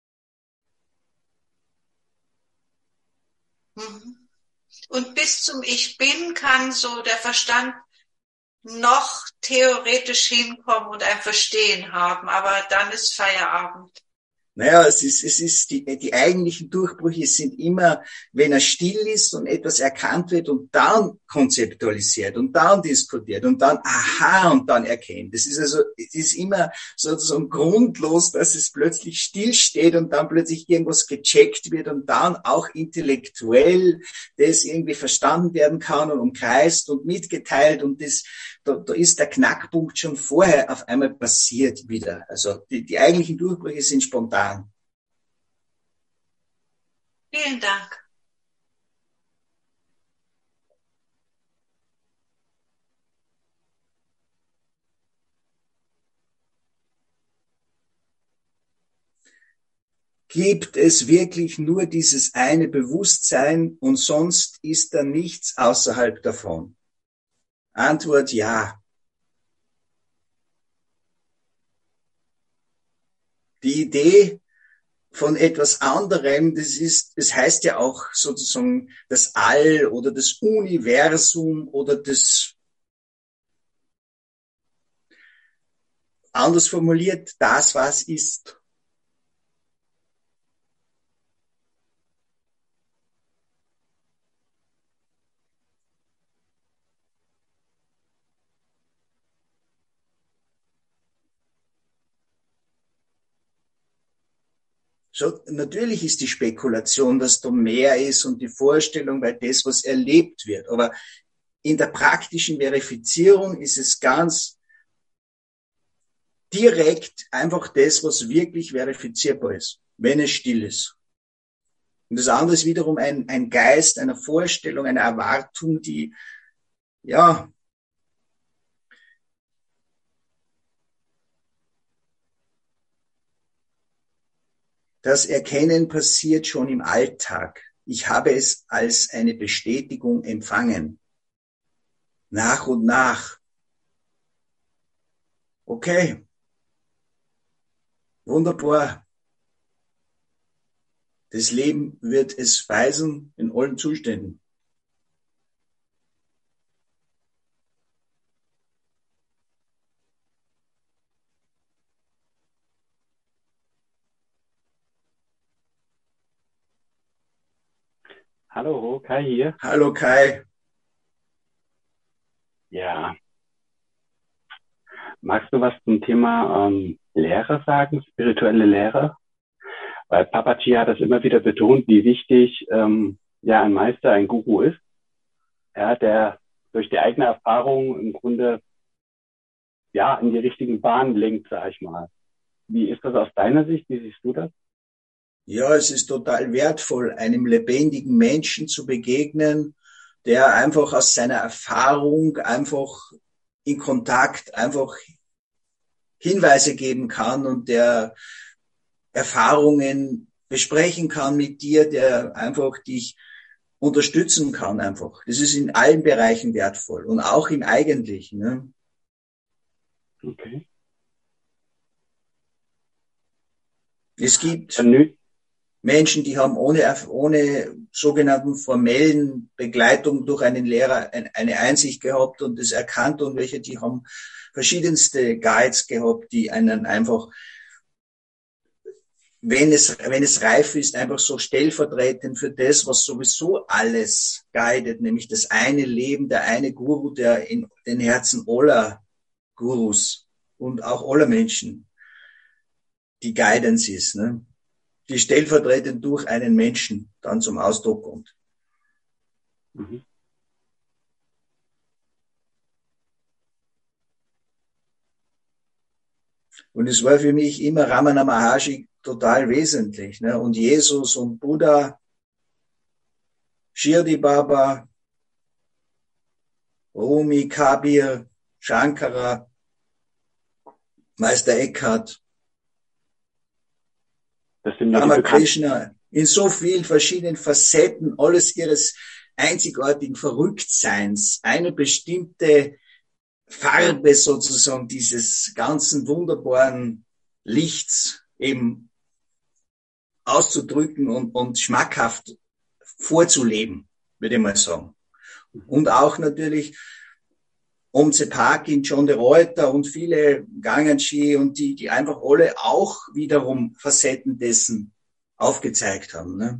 Und bis zum Ich Bin kann so der Verstand noch theoretisch hinkommen und ein Verstehen haben, aber dann ist Feierabend. Naja, es ist, es ist, die, die eigentlichen Durchbrüche sind immer, wenn er still ist und etwas erkannt wird und dann konzeptualisiert und dann diskutiert und dann aha und dann erkennt. Das ist also, es ist immer sozusagen grundlos, dass es plötzlich still steht und dann plötzlich irgendwas gecheckt wird und dann auch intellektuell das irgendwie verstanden werden kann und umkreist und mitgeteilt und das, da, da ist der Knackpunkt schon vorher auf einmal passiert wieder. Also die, die eigentlichen Durchbrüche sind spontan. Vielen Dank. Gibt es wirklich nur dieses eine Bewusstsein und sonst ist da nichts außerhalb davon? Antwort ja. Die Idee von etwas anderem, das ist, das heißt ja auch sozusagen das All oder das Universum oder das, anders formuliert, das, was ist. So, natürlich ist die Spekulation, dass da mehr ist und die Vorstellung, weil das, was erlebt wird. Aber in der praktischen Verifizierung ist es ganz direkt einfach das, was wirklich verifizierbar ist, wenn es still ist. Und das andere ist wiederum ein, ein Geist, eine Vorstellung, eine Erwartung, die, ja, das Erkennen passiert schon im Alltag. Ich habe es als eine Bestätigung empfangen. Nach und nach. Okay. Wunderbar. Das Leben wird es weisen in allen Zuständen. Hallo, Kai hier. Hallo Kai. Ja. Magst du was zum Thema ähm, Lehre sagen, spirituelle Lehre? Weil Papaji hat das immer wieder betont, wie wichtig ähm, ja ein Meister, ein Guru ist, ja, der durch die eigene Erfahrung im Grunde ja in die richtigen Bahnen lenkt, sag ich mal. Wie ist das aus deiner Sicht? Wie siehst du das? Ja, es ist total wertvoll, einem lebendigen Menschen zu begegnen, der einfach aus seiner Erfahrung einfach in Kontakt einfach Hinweise geben kann und der Erfahrungen besprechen kann mit dir, der einfach dich unterstützen kann einfach. Das ist in allen Bereichen wertvoll und auch im Eigentlichen. Ne? Okay. Es gibt Nö. Menschen, die haben ohne, ohne sogenannten formellen Begleitung durch einen Lehrer eine Einsicht gehabt und das erkannt und welche, die haben verschiedenste Guides gehabt, die einen einfach, wenn es, wenn es reif ist, einfach so stellvertretend für das, was sowieso alles guidet, nämlich das eine Leben, der eine Guru, der in den Herzen aller Gurus und auch aller Menschen die Guidance ist, ne? Die stellvertretend durch einen Menschen dann zum Ausdruck kommt. Mhm. Und es war für mich immer Ramana Maharshi total wesentlich, ne? Und Jesus und Buddha, Shirdi Baba, Rumi, Kabir, Shankara, Meister Eckhart, Ramakrishna, in so vielen verschiedenen Facetten, alles ihres einzigartigen Verrücktseins, eine bestimmte Farbe sozusagen dieses ganzen wunderbaren Lichts eben auszudrücken und, und schmackhaft vorzuleben, würde ich mal sagen. Und auch natürlich Omze Parkin, John de Reuter und viele Ganganschi und die, die einfach alle auch wiederum Facetten dessen aufgezeigt haben. Ne?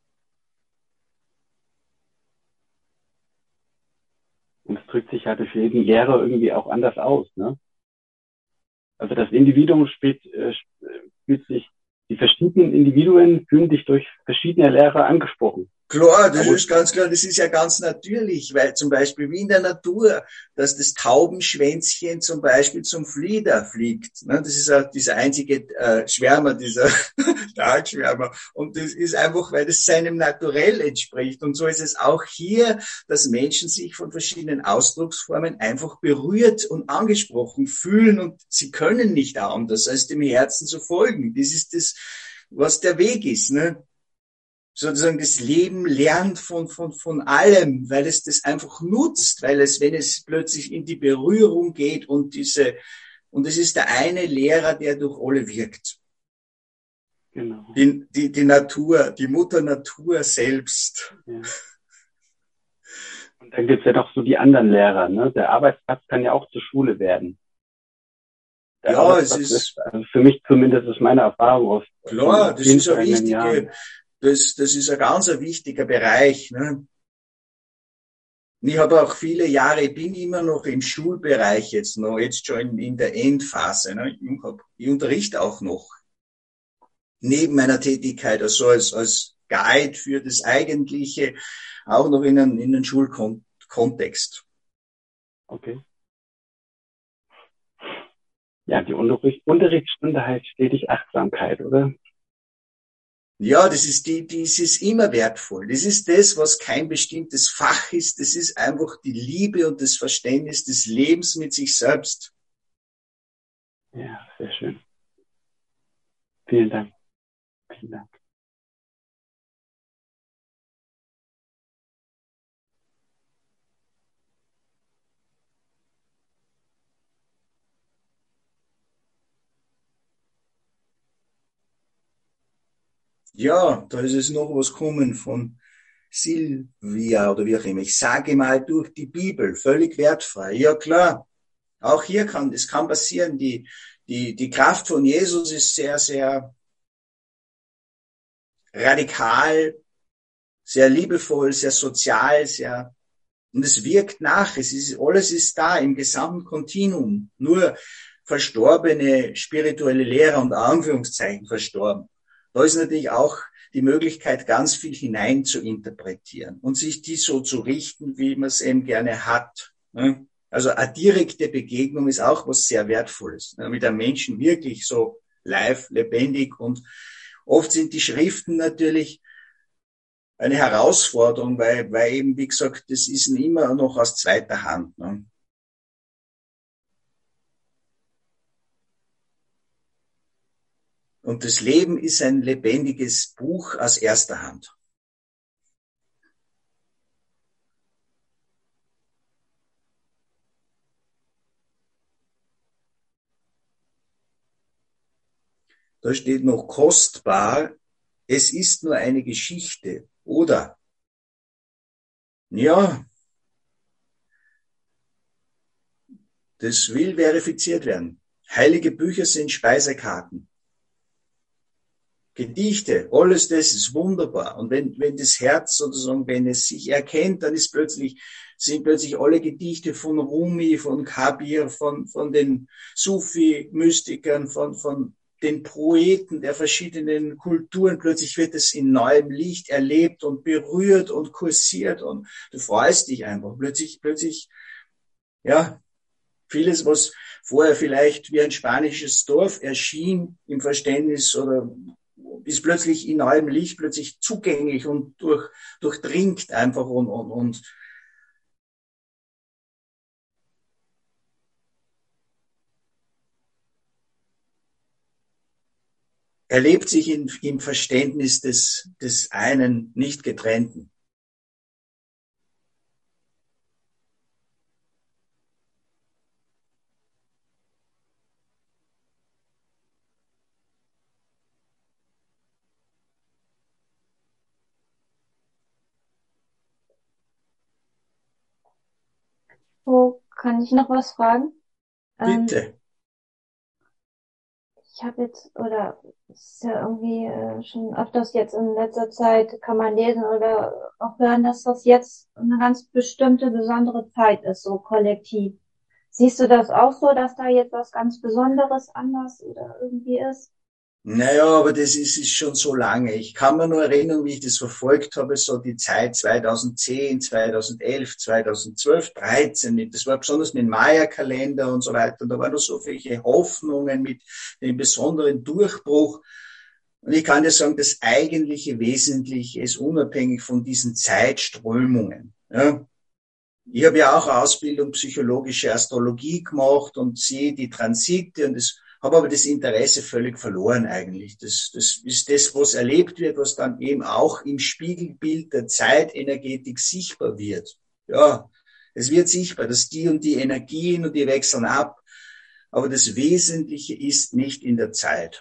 Und es drückt sich halt durch jeden Lehrer irgendwie auch anders aus. Ne? Also das Individuum spielt, äh, fühlt sich, die verschiedenen Individuen fühlen sich durch verschiedene Lehrer angesprochen. Klar, das ist ganz klar, das ist ja ganz natürlich, weil zum Beispiel wie in der Natur, dass das Taubenschwänzchen zum Beispiel zum Flieder fliegt. Ne? Das ist auch dieser einzige äh, Schwärmer, dieser Tagschwärmer. Und das ist einfach, weil das seinem Naturell entspricht. Und so ist es auch hier, dass Menschen sich von verschiedenen Ausdrucksformen einfach berührt und angesprochen fühlen und sie können nicht anders, als dem Herzen zu folgen. Das ist das, was der Weg ist, ne? Sozusagen das Leben lernt von, von, von allem, weil es das einfach nutzt, weil es, wenn es plötzlich in die Berührung geht und diese, und es ist der eine Lehrer, der durch alle wirkt. Genau. Die, die, die Natur, die Mutter Natur selbst. Ja. Und dann gibt's ja doch so die anderen Lehrer, ne? Der Arbeitsplatz kann ja auch zur Schule werden. Der ja, es ist, ist, also für mich zumindest ist meine Erfahrung aus. Klar, das ist eine wichtige, Das, das ist ein ganz ein wichtiger Bereich. Ne? Ich habe auch viele Jahre, ich bin immer noch im Schulbereich jetzt noch, jetzt schon in, in der Endphase. Ne? Ich, hab, ich unterrichte auch noch neben meiner Tätigkeit, also als, als Guide für das Eigentliche, auch noch in einen, in einen Schulkontext. Okay. Ja, die Unterricht, Unterrichtsstunde heißt stetig Achtsamkeit, oder? Ja, das ist die, die ist immer wertvoll. Das ist das, was kein bestimmtes Fach ist. Das ist einfach die Liebe und das Verständnis des Lebens mit sich selbst. Ja, sehr schön. Vielen Dank. Vielen Dank. Ja, da ist es noch was kommen von Silvia oder wie auch immer. Ich sage mal durch die Bibel, völlig wertfrei. Ja klar, auch hier kann, es kann passieren, die, die, die Kraft von Jesus ist sehr, sehr radikal, sehr liebevoll, sehr sozial, sehr, und es wirkt nach, es ist, alles ist da im gesamten Kontinuum. Nur verstorbene spirituelle Lehrer und Anführungszeichen verstorben. Da ist natürlich auch die Möglichkeit, ganz viel hinein zu interpretieren und sich die so zu richten, wie man es eben gerne hat. Also eine direkte Begegnung ist auch was sehr Wertvolles, mit einem Menschen wirklich so live, lebendig, und oft sind die Schriften natürlich eine Herausforderung, weil, weil eben, wie gesagt, das ist immer noch aus zweiter Hand. Ne? Und das Leben ist ein lebendiges Buch aus erster Hand. Da steht noch kostbar, es ist nur eine Geschichte, oder? Ja, das will verifiziert werden. Heilige Bücher sind Speisekarten. Gedichte, alles das ist wunderbar. Und wenn, wenn das Herz sozusagen, wenn es sich erkennt, dann ist plötzlich, sind plötzlich alle Gedichte von Rumi, von Kabir, von, von den Sufi-Mystikern, von, von den Poeten der verschiedenen Kulturen, plötzlich wird es in neuem Licht erlebt und berührt und kursiert und du freust dich einfach. Plötzlich, plötzlich, ja, vieles, was vorher vielleicht wie ein spanisches Dorf erschien im Verständnis oder ist plötzlich in neuem Licht plötzlich zugänglich und durch, durchdringt einfach und, und, und erlebt sich in, im Verständnis des, des einen nicht getrennten. Wo kann ich noch was fragen? Ähm, Bitte. ich habe jetzt, oder es ist ja irgendwie äh, schon öfters jetzt in letzter Zeit, kann man lesen oder auch hören, dass das jetzt eine ganz bestimmte, besondere Zeit ist, so kollektiv. Siehst du das auch so, dass da jetzt was ganz Besonderes anders oder irgendwie ist? Naja, aber das ist, ist schon so lange. Ich kann mir nur erinnern, wie ich das verfolgt habe, so die Zeit zweitausendzehn, zweitausendelf, zweitausendzwölf, dreizehn. Das war besonders mit dem Maya-Kalender und so weiter. Da waren noch so viele Hoffnungen mit dem besonderen Durchbruch. Und ich kann dir sagen, das eigentliche Wesentliche ist unabhängig von diesen Zeitströmungen. Ja. Ich habe ja auch Ausbildung psychologische Astrologie gemacht und sehe die Transite und das habe aber das Interesse völlig verloren eigentlich. Das, das ist das, was erlebt wird, was dann eben auch im Spiegelbild der Zeitenergetik sichtbar wird. Ja, es wird sichtbar, dass die und die Energien und die wechseln ab, aber das Wesentliche ist nicht in der Zeit.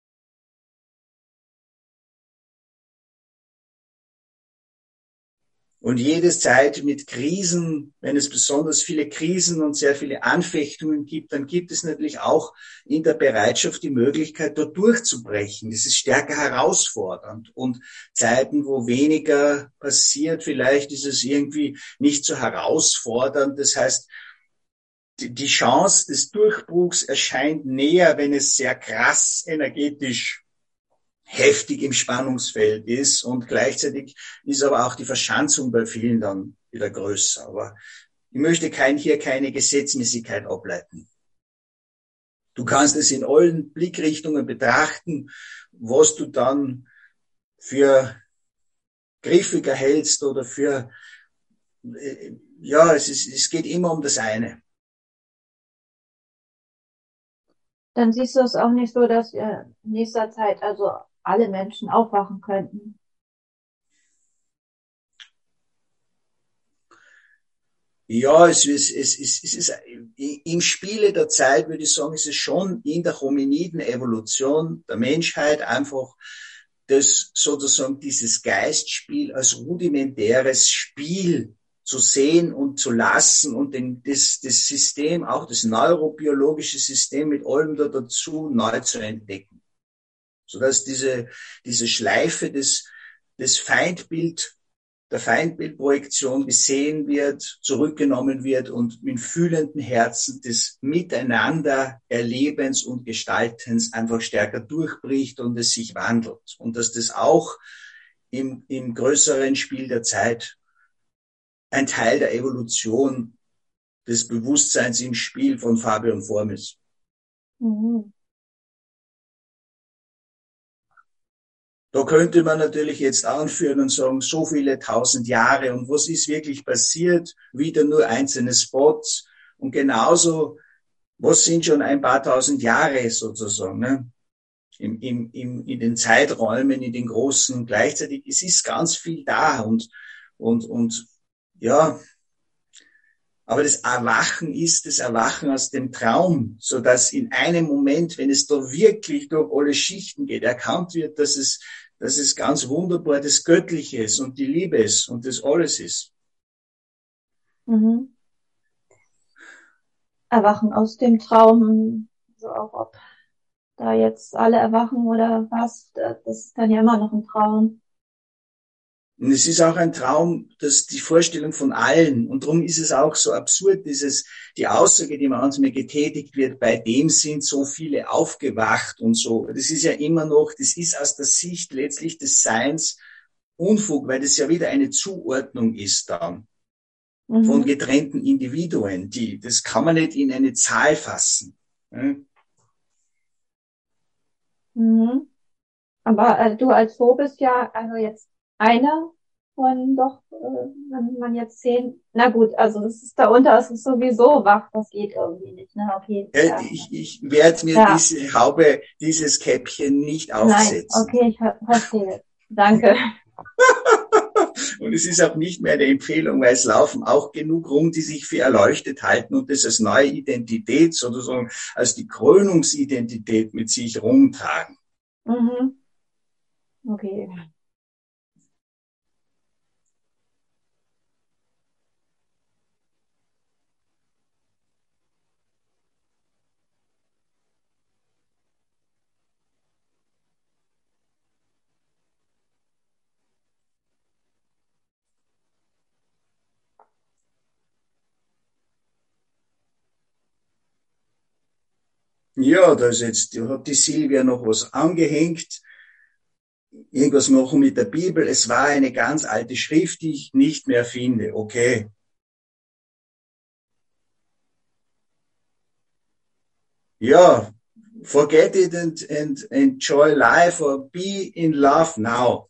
Und jede Zeit mit Krisen, wenn es besonders viele Krisen und sehr viele Anfechtungen gibt, dann gibt es natürlich auch in der Bereitschaft die Möglichkeit, dort durchzubrechen. Das ist stärker herausfordernd. Und Zeiten, wo weniger passiert, vielleicht ist es irgendwie nicht so herausfordernd. Das heißt, die Chance des Durchbruchs erscheint näher, wenn es sehr krass energetisch heftig im Spannungsfeld ist und gleichzeitig ist aber auch die Verschanzung bei vielen dann wieder größer. Aber ich möchte kein, hier keine Gesetzmäßigkeit ableiten. Du kannst es in allen Blickrichtungen betrachten, was du dann für griffiger hältst oder für, ja, es ist, es geht immer um das eine. Dann siehst du es auch nicht so, dass wir in nächster Zeit also alle Menschen aufwachen könnten. Ja, es ist, es ist, es ist, im Spiele der Zeit würde ich sagen, ist es schon in der Hominiden-Evolution der Menschheit einfach das sozusagen dieses Geistspiel als rudimentäres Spiel zu sehen und zu lassen und den, das, das System, auch das neurobiologische System mit allem da dazu neu zu entdecken. Sodass diese, diese Schleife des, des Feindbild der Feindbildprojektion gesehen wird, zurückgenommen wird und mit fühlenden Herzen des Miteinander Erlebens und Gestaltens einfach stärker durchbricht und es sich wandelt. Und dass das auch im, im größeren Spiel der Zeit ein Teil der Evolution des Bewusstseins im Spiel von Farbe und Form ist. Mhm. Da könnte man natürlich jetzt anführen und sagen, so viele tausend Jahre und was ist wirklich passiert? Wieder nur einzelne Spots und genauso, was sind schon ein paar tausend Jahre sozusagen, ne? Im, im, im, in den Zeiträumen, in den großen, gleichzeitig, es ist ganz viel da und, und, und, ja, aber das Erwachen ist das Erwachen aus dem Traum, so dass in einem Moment, wenn es da wirklich durch alle Schichten geht, erkannt wird, dass es, dass es ganz wunderbar das Göttliche ist und die Liebe ist und das alles ist. Mhm. Erwachen aus dem Traum, so auch ob da jetzt alle erwachen oder was, das ist dann ja immer noch ein Traum. Und es ist auch ein Traum, dass die Vorstellung von allen, und darum ist es auch so absurd, dieses, die Aussage, die manchmal getätigt wird, bei dem sind so viele aufgewacht und so. Das ist ja immer noch, das ist aus der Sicht letztlich des Seins Unfug, weil das ja wieder eine Zuordnung ist dann Mhm. von getrennten Individuen, die, das kann man nicht in eine Zahl fassen. Hm? Mhm. Aber äh, du als Froh bist ja also jetzt einer von doch, äh, wenn man jetzt zehn, na gut, also das ist da unter, es ist sowieso wach, das geht irgendwie nicht, ne? Okay, Äh, ja. Ich, ich werde mir Ja. diese Haube, dieses Käppchen nicht Nein, aufsetzen. okay, ich ver verstehe. Danke. Und es ist auch nicht mehr eine Empfehlung, weil es laufen auch genug rum, die sich für erleuchtet halten und das als neue Identität, sozusagen als die Krönungsidentität mit sich rumtragen. Mhm. Okay. Ja, da ist jetzt, da hat die Silvia noch was angehängt. Irgendwas machen mit der Bibel. Es war eine ganz alte Schrift, die ich nicht mehr finde. Okay. Ja, forget it and, and enjoy life or be in love now.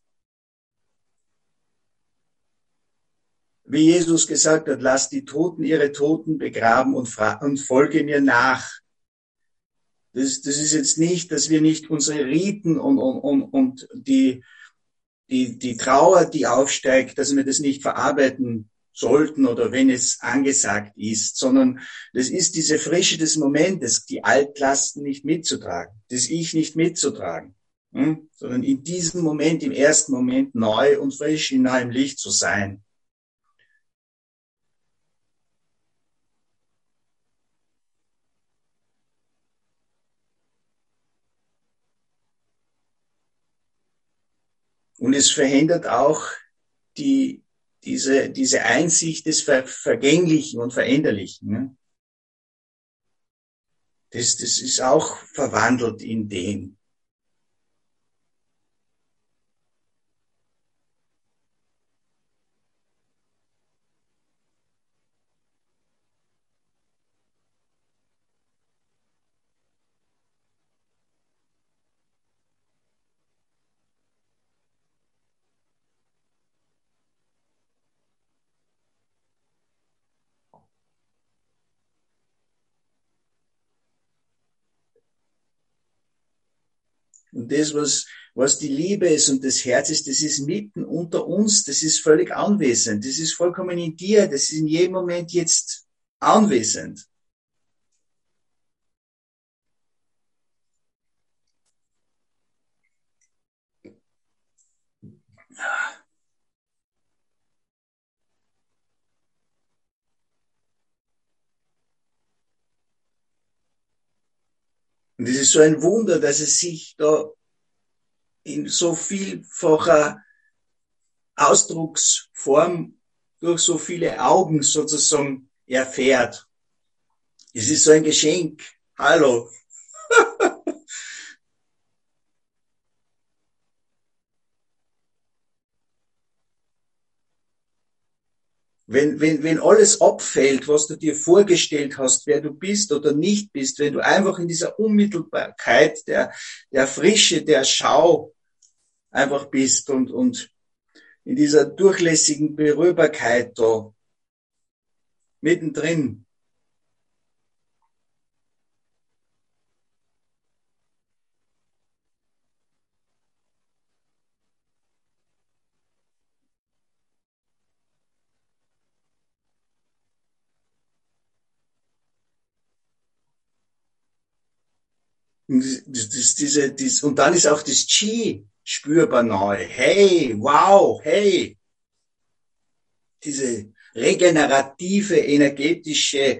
Wie Jesus gesagt hat, lasst die Toten ihre Toten begraben und, und folge mir nach. Das, das ist jetzt nicht, dass wir nicht unsere Riten und, und, und, und die, die, die Trauer, die aufsteigt, dass wir das nicht verarbeiten sollten oder wenn es angesagt ist, sondern das ist diese Frische des Momentes, die Altlasten nicht mitzutragen, das Ich nicht mitzutragen, hm? sondern in diesem Moment, im ersten Moment neu und frisch in neuem Licht zu sein. Und es verhindert auch die, diese, diese Einsicht des Ver Vergänglichen und Veränderlichen. Ne? Das, das ist auch verwandelt in den. Und das, was, was die Liebe ist und das Herz ist, das ist mitten unter uns, das ist völlig anwesend, das ist vollkommen in dir, das ist in jedem Moment jetzt anwesend. Und es ist so ein Wunder, dass es sich da in so vielfacher Ausdrucksform durch so viele Augen sozusagen erfährt. Es ist so ein Geschenk. Hallo. Wenn, wenn, wenn alles abfällt, was du dir vorgestellt hast, wer du bist oder nicht bist, wenn du einfach in dieser Unmittelbarkeit, der, der Frische, der Schau einfach bist und, und in dieser durchlässigen Berührbarkeit da, mittendrin. Und, das, das, diese, das, und dann ist auch das Qi spürbar neu. Hey, wow, hey. Diese regenerative, energetische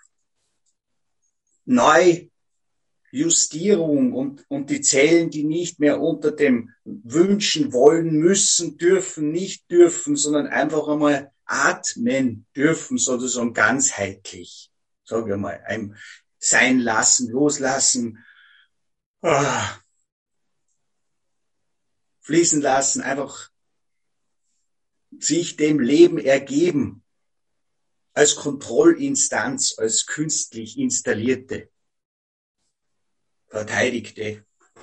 Neujustierung und, und die Zellen, die nicht mehr unter dem Wünschen, wollen, müssen, dürfen, nicht dürfen, sondern einfach einmal atmen dürfen, sozusagen ganzheitlich. Sagen wir mal, ein sein lassen, loslassen, ah, fließen lassen, einfach sich dem Leben ergeben, als Kontrollinstanz, als künstlich installierte, verteidigte.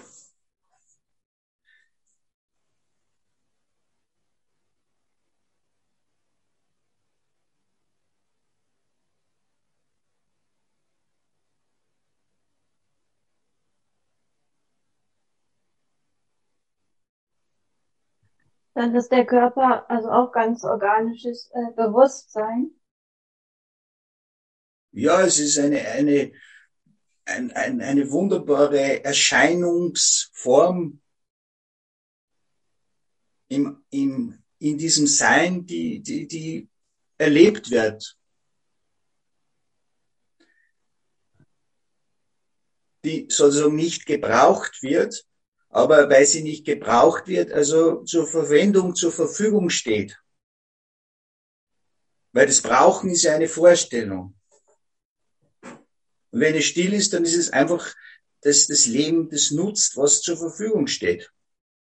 Dann ist der Körper also auch ganz organisches äh, Bewusstsein. Ja, es ist eine, eine, ein, ein, eine wunderbare Erscheinungsform im, im, in diesem Sein, die, die, die erlebt wird. Die sozusagen nicht gebraucht wird, aber weil sie nicht gebraucht wird, also zur Verwendung, zur Verfügung steht. Weil das Brauchen ist ja eine Vorstellung. Und wenn es still ist, dann ist es einfach das, das Leben, das nutzt, was zur Verfügung steht.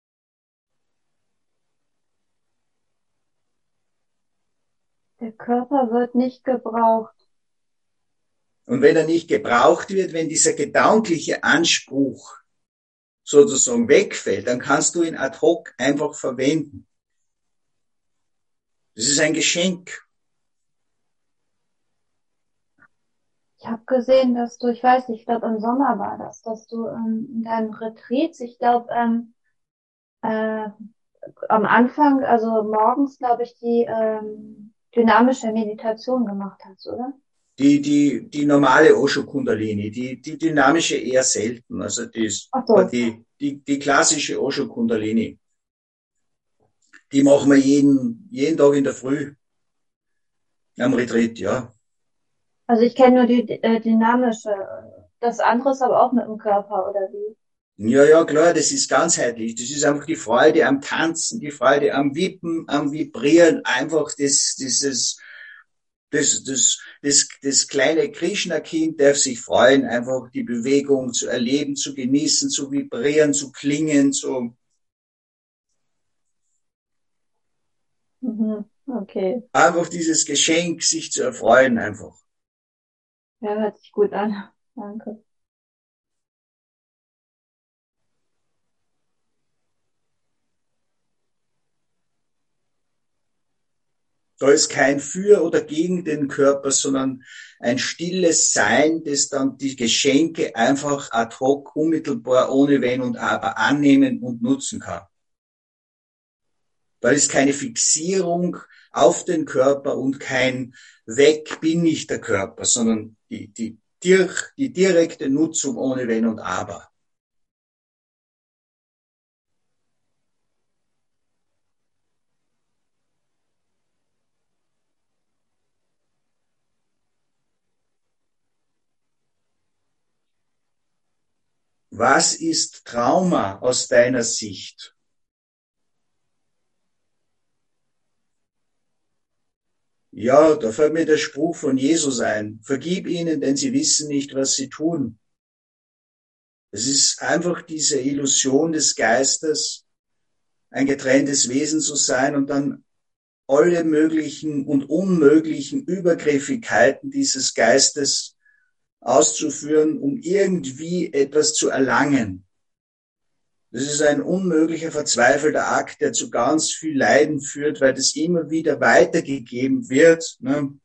Der Körper wird nicht gebraucht. Und wenn er nicht gebraucht wird, wenn dieser gedankliche Anspruch sozusagen wegfällt, dann kannst du ihn ad hoc einfach verwenden. Das ist ein Geschenk. Ich habe gesehen, dass du, ich weiß nicht, ich glaube im Sommer war das, dass du ähm, in deinen Retreats, ich glaube ähm, äh, am Anfang, also morgens, glaube ich, die ähm, dynamische Meditation gemacht hast, oder? Die, die, die normale Osho Kundalini, die, die dynamische eher selten. Also die, Ach so. aber die, die, die klassische Osho Kundalini, die machen wir jeden, jeden Tag in der Früh am Retreat, ja. Also ich kenne nur die äh, dynamische. Das andere ist aber auch mit dem Körper, oder wie? Ja, ja, klar, das ist ganzheitlich. Das ist einfach die Freude am Tanzen, die Freude am Wippen, am Vibrieren, einfach das, dieses, das, das, das, das kleine Krishna-Kind darf sich freuen, einfach die Bewegung zu erleben, zu genießen, zu vibrieren, zu klingen, zu, Mhm. Okay. einfach dieses Geschenk, sich zu erfreuen, einfach. Ja, hört sich gut an. Danke. Da ist kein für oder gegen den Körper, sondern ein stilles Sein, das dann die Geschenke einfach ad hoc, unmittelbar, ohne Wenn und Aber annehmen und nutzen kann. Da ist keine Fixierung auf den Körper und kein Weg bin ich der Körper, sondern die, die, die direkte Nutzung ohne Wenn und Aber. Was ist Trauma aus deiner Sicht? Ja, da fällt mir der Spruch von Jesus ein. Vergib ihnen, denn sie wissen nicht, was sie tun. Es ist einfach diese Illusion des Geistes, ein getrenntes Wesen zu sein und dann alle möglichen und unmöglichen Übergriffigkeiten dieses Geistes auszuführen, um irgendwie etwas zu erlangen. Das ist ein unmöglicher, verzweifelter Akt, der zu ganz viel Leiden führt, weil das immer wieder weitergegeben wird. Ne?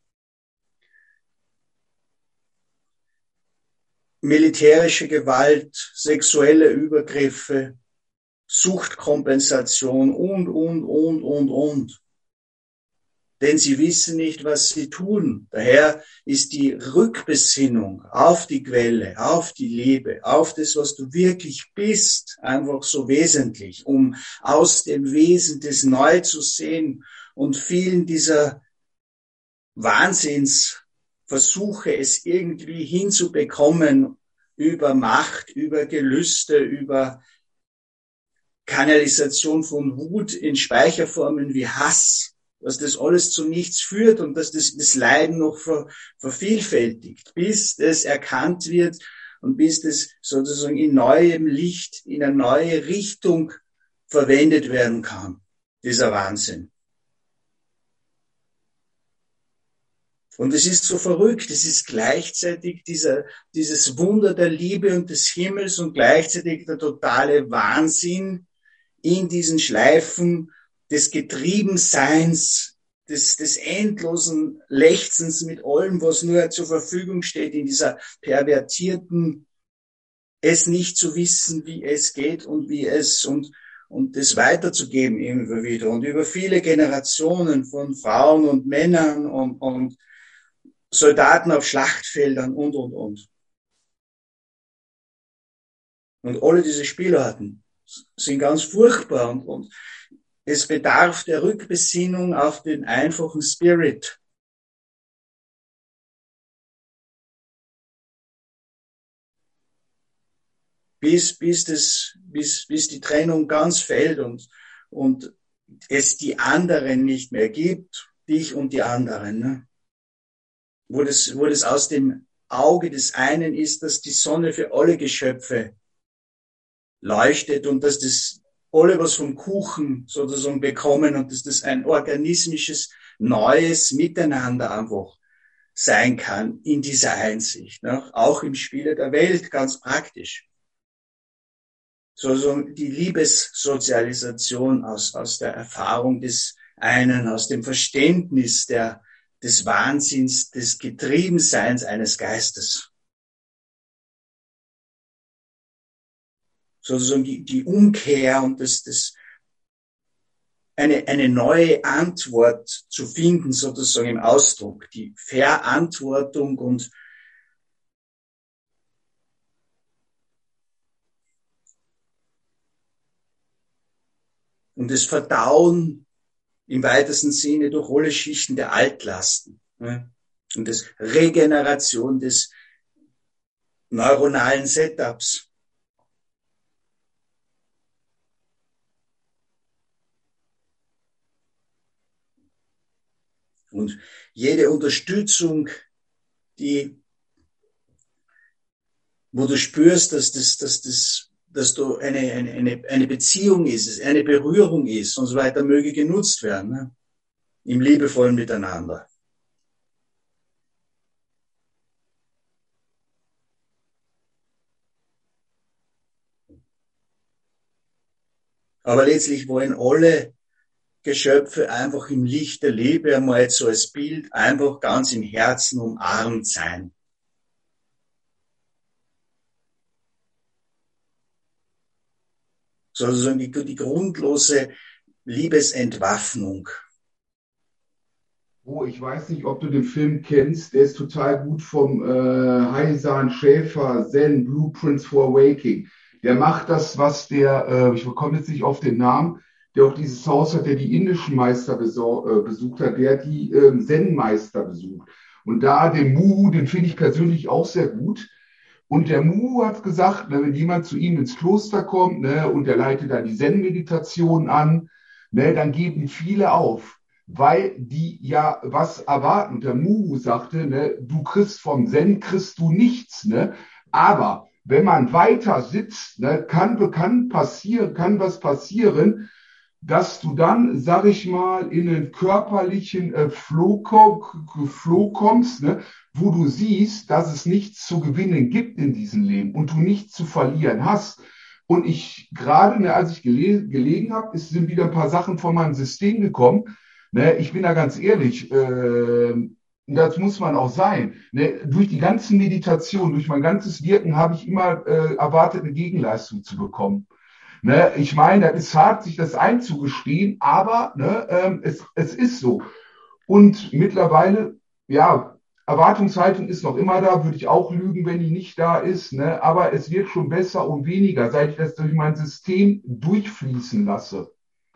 Militärische Gewalt, sexuelle Übergriffe, Suchtkompensation und, und, und, und, und. Denn sie wissen nicht, was sie tun. Daher ist die Rückbesinnung auf die Quelle, auf die Liebe, auf das, was du wirklich bist, einfach so wesentlich, um aus dem Wesen das neu zu sehen und vielen dieser Wahnsinnsversuche, es irgendwie hinzubekommen, über Macht, über Gelüste, über Kanalisation von Wut in Speicherformen wie Hass, dass das alles zu nichts führt und dass das, das Leiden noch ver, vervielfältigt, bis das erkannt wird und bis das sozusagen in neuem Licht, in eine neue Richtung verwendet werden kann, dieser Wahnsinn. Und es ist so verrückt, es ist gleichzeitig dieser, dieses Wunder der Liebe und des Himmels und gleichzeitig der totale Wahnsinn in diesen Schleifen des Getriebenseins, des, des endlosen Lechzens mit allem, was nur zur Verfügung steht, in dieser pervertierten, es nicht zu wissen, wie es geht und wie es und, und das weiterzugeben immer wieder und über viele Generationen von Frauen und Männern und, und Soldaten auf Schlachtfeldern und, und, und. Und alle diese Spielarten sind ganz furchtbar und, und es bedarf der Rückbesinnung auf den einfachen Spirit. Bis, bis, das, bis, bis die Trennung ganz fällt und, und es die anderen nicht mehr gibt, dich und die anderen. Ne? Wo das, wo das aus dem Auge des einen ist, dass die Sonne für alle Geschöpfe leuchtet und dass das alle was vom Kuchen sozusagen bekommen und dass das ein organismisches, neues Miteinander einfach sein kann in dieser Einsicht, ne? Auch im Spiele der Welt ganz praktisch. Sozusagen die Liebessozialisation aus, aus der Erfahrung des einen, aus dem Verständnis der, des Wahnsinns, des Getriebenseins eines Geistes. Sozusagen die, die Umkehr und das, das, eine, eine neue Antwort zu finden, sozusagen im Ausdruck, die Verantwortung und und das Verdauen im weitesten Sinne durch alle Schichten der Altlasten, ne? Und das Regeneration des neuronalen Setups. Und jede Unterstützung, die, wo du spürst, dass das, dass das, dass du eine, eine, eine, eine Beziehung ist, eine Berührung ist und so weiter, möge genutzt werden, ne? Im liebevollen Miteinander. Aber letztlich wollen alle Geschöpfe einfach im Licht der Liebe einmal so als Bild einfach ganz im Herzen umarmt sein. Sozusagen die, die grundlose Liebesentwaffnung. Oh, ich weiß nicht, ob du den Film kennst, der ist total gut vom äh, Heisan Schäfer, Zen, Blueprints for Awakening. Der macht das, was der, äh, ich komme jetzt nicht auf den Namen, der auch dieses Haus hat, der die indischen Meister besor- äh, besucht hat, der hat die äh, Zen-Meister besucht. Und da den Muhu, den finde ich persönlich auch sehr gut. Und der Muhu hat gesagt, ne, wenn jemand zu ihm ins Kloster kommt, ne, und der leitet dann die Zen-Meditation an, ne, dann geben viele auf, weil die ja was erwarten. Und der Muhu sagte, ne, du kriegst vom Zen, kriegst du nichts, ne, aber wenn man weiter sitzt, ne, kann, kann passieren, kann was passieren, dass du dann, sag ich mal, in einen körperlichen äh, Flow, Flow kommst, ne, wo du siehst, dass es nichts zu gewinnen gibt in diesem Leben und du nichts zu verlieren hast. Und ich gerade, ne, als ich gele- gelegen habe, sind wieder ein paar Sachen von meinem System gekommen. Ne, ich bin da ganz ehrlich, äh, das muss man auch sein. Ne, durch die ganzen Meditationen, durch mein ganzes Wirken habe ich immer äh, erwartet, eine Gegenleistung zu bekommen. Ne, ich meine, es ist hart, sich das einzugestehen, aber ne, ähm, es, es ist so. Und mittlerweile, ja, Erwartungshaltung ist noch immer da, würde ich auch lügen, wenn die nicht da ist, ne, aber es wird schon besser und weniger, seit ich das durch mein System durchfließen lasse.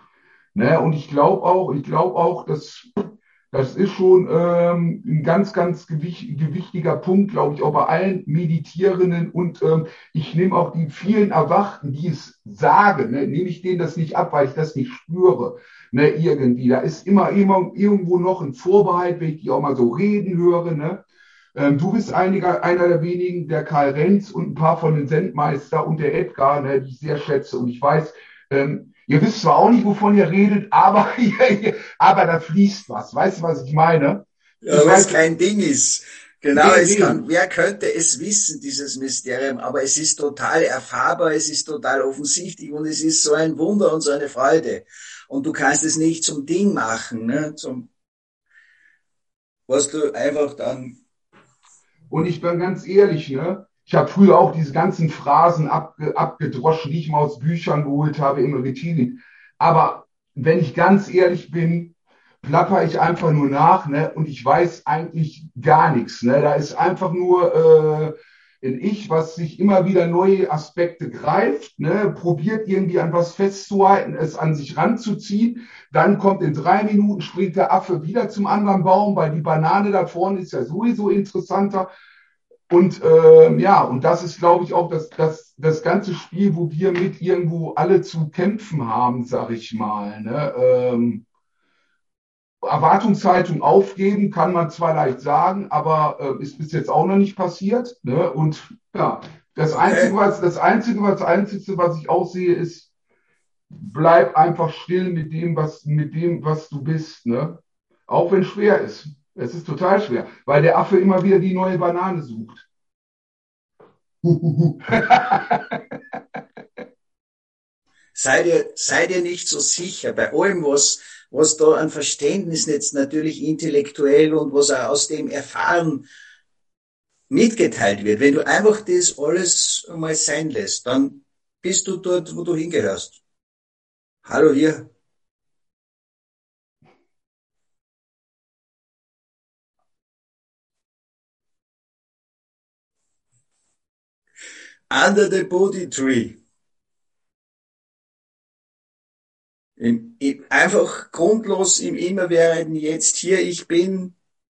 Ne, und ich glaube auch, ich glaube auch, dass das ist schon ähm, ein ganz, ganz gewicht, gewichtiger Punkt, glaube ich, auch bei allen Meditierenden. Und ähm, ich nehme auch die vielen Erwachten, die es sagen, ne, nehme ich denen das nicht ab, weil ich das nicht spüre. Ne, irgendwie. Da ist immer, immer irgendwo noch ein Vorbehalt, wenn ich die auch mal so reden höre. Ne? Ähm, du bist einiger, einer der wenigen, der Karl Renz und ein paar von den Sendmeister und der Edgar, ne, die ich sehr schätze. Und ich weiß, ähm, ihr wisst zwar auch nicht, wovon ihr redet, aber, aber da fließt was. Weißt du, was ich meine? Ja, weil es kein Ding ist. Genau, Nee, es nee. kann, wer könnte es wissen, dieses Mysterium, aber es ist total erfahrbar, es ist total offensichtlich und es ist so ein Wunder und so eine Freude. Und du kannst es nicht zum Ding machen, ne, zum, was du einfach dann. Und ich bin ganz ehrlich, ne? Ich habe früher auch diese ganzen Phrasen abge, abgedroschen, die ich mal aus Büchern geholt habe im Retreat. Aber wenn ich ganz ehrlich bin, plapper ich einfach nur nach, ne? Und ich weiß eigentlich gar nichts, ne? Da ist einfach nur äh, ein Ich, was sich immer wieder neue Aspekte greift, ne? Probiert irgendwie an was festzuhalten, es an sich ranzuziehen. Dann kommt in drei Minuten, springt der Affe wieder zum anderen Baum, weil die Banane da vorne ist ja sowieso interessanter. Und äh, ja, und das ist, glaube ich, auch das, das, das ganze Spiel, wo wir mit irgendwo alle zu kämpfen haben, sag ich mal. Ne? Ähm, Erwartungshaltung aufgeben, kann man zwar leicht sagen, aber äh, ist bis jetzt auch noch nicht passiert. Ne? Und ja, das Einzige, Okay. was, das Einzige, was, das Einzige, was ich aussehe, ist, bleib einfach still mit dem, was, mit dem, was du bist, ne? Auch wenn es schwer ist. Es ist total schwer, weil der Affe immer wieder die neue Banane sucht. Sei dir, sei dir nicht so sicher bei allem, was, was da an Verständnis jetzt natürlich intellektuell und was auch aus dem Erfahren mitgeteilt wird. Wenn du einfach das alles einmal sein lässt, dann bist du dort, wo du hingehörst. Hallo hier. Under the Bodhi Tree. Im, im, einfach grundlos im Immerwährenden jetzt hier, ich bin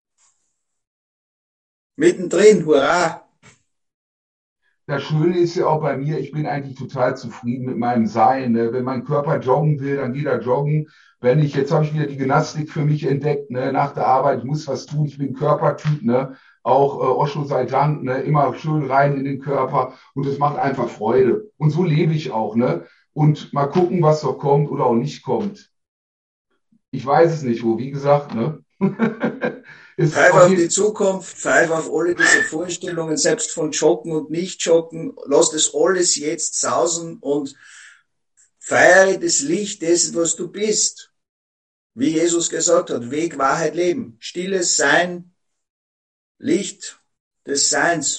mittendrin, hurra! Das Schöne ist ja auch bei mir, ich bin eigentlich total zufrieden mit meinem Sein. Ne? Wenn mein Körper joggen will, dann geht er joggen. Wenn ich, jetzt habe ich wieder die Gymnastik für mich entdeckt, ne? Nach der Arbeit, ich muss was tun, ich bin Körpertyp, ne? Auch äh, Osho sei Dank, ne? Immer schön rein in den Körper und es macht einfach Freude. Und so lebe ich auch, ne? Und mal gucken, was so kommt oder auch nicht kommt. Ich weiß es nicht, wo, wie gesagt, ne? Ist Pfeif auf auf die jeden, Zukunft, pfeif auf alle diese Vorstellungen, selbst von Joggen und Nicht-Joggen, lass das alles jetzt sausen und feiere das Licht dessen, was du bist. Wie Jesus gesagt hat, Weg, Wahrheit, Leben. Stilles Sein, Licht des Seins.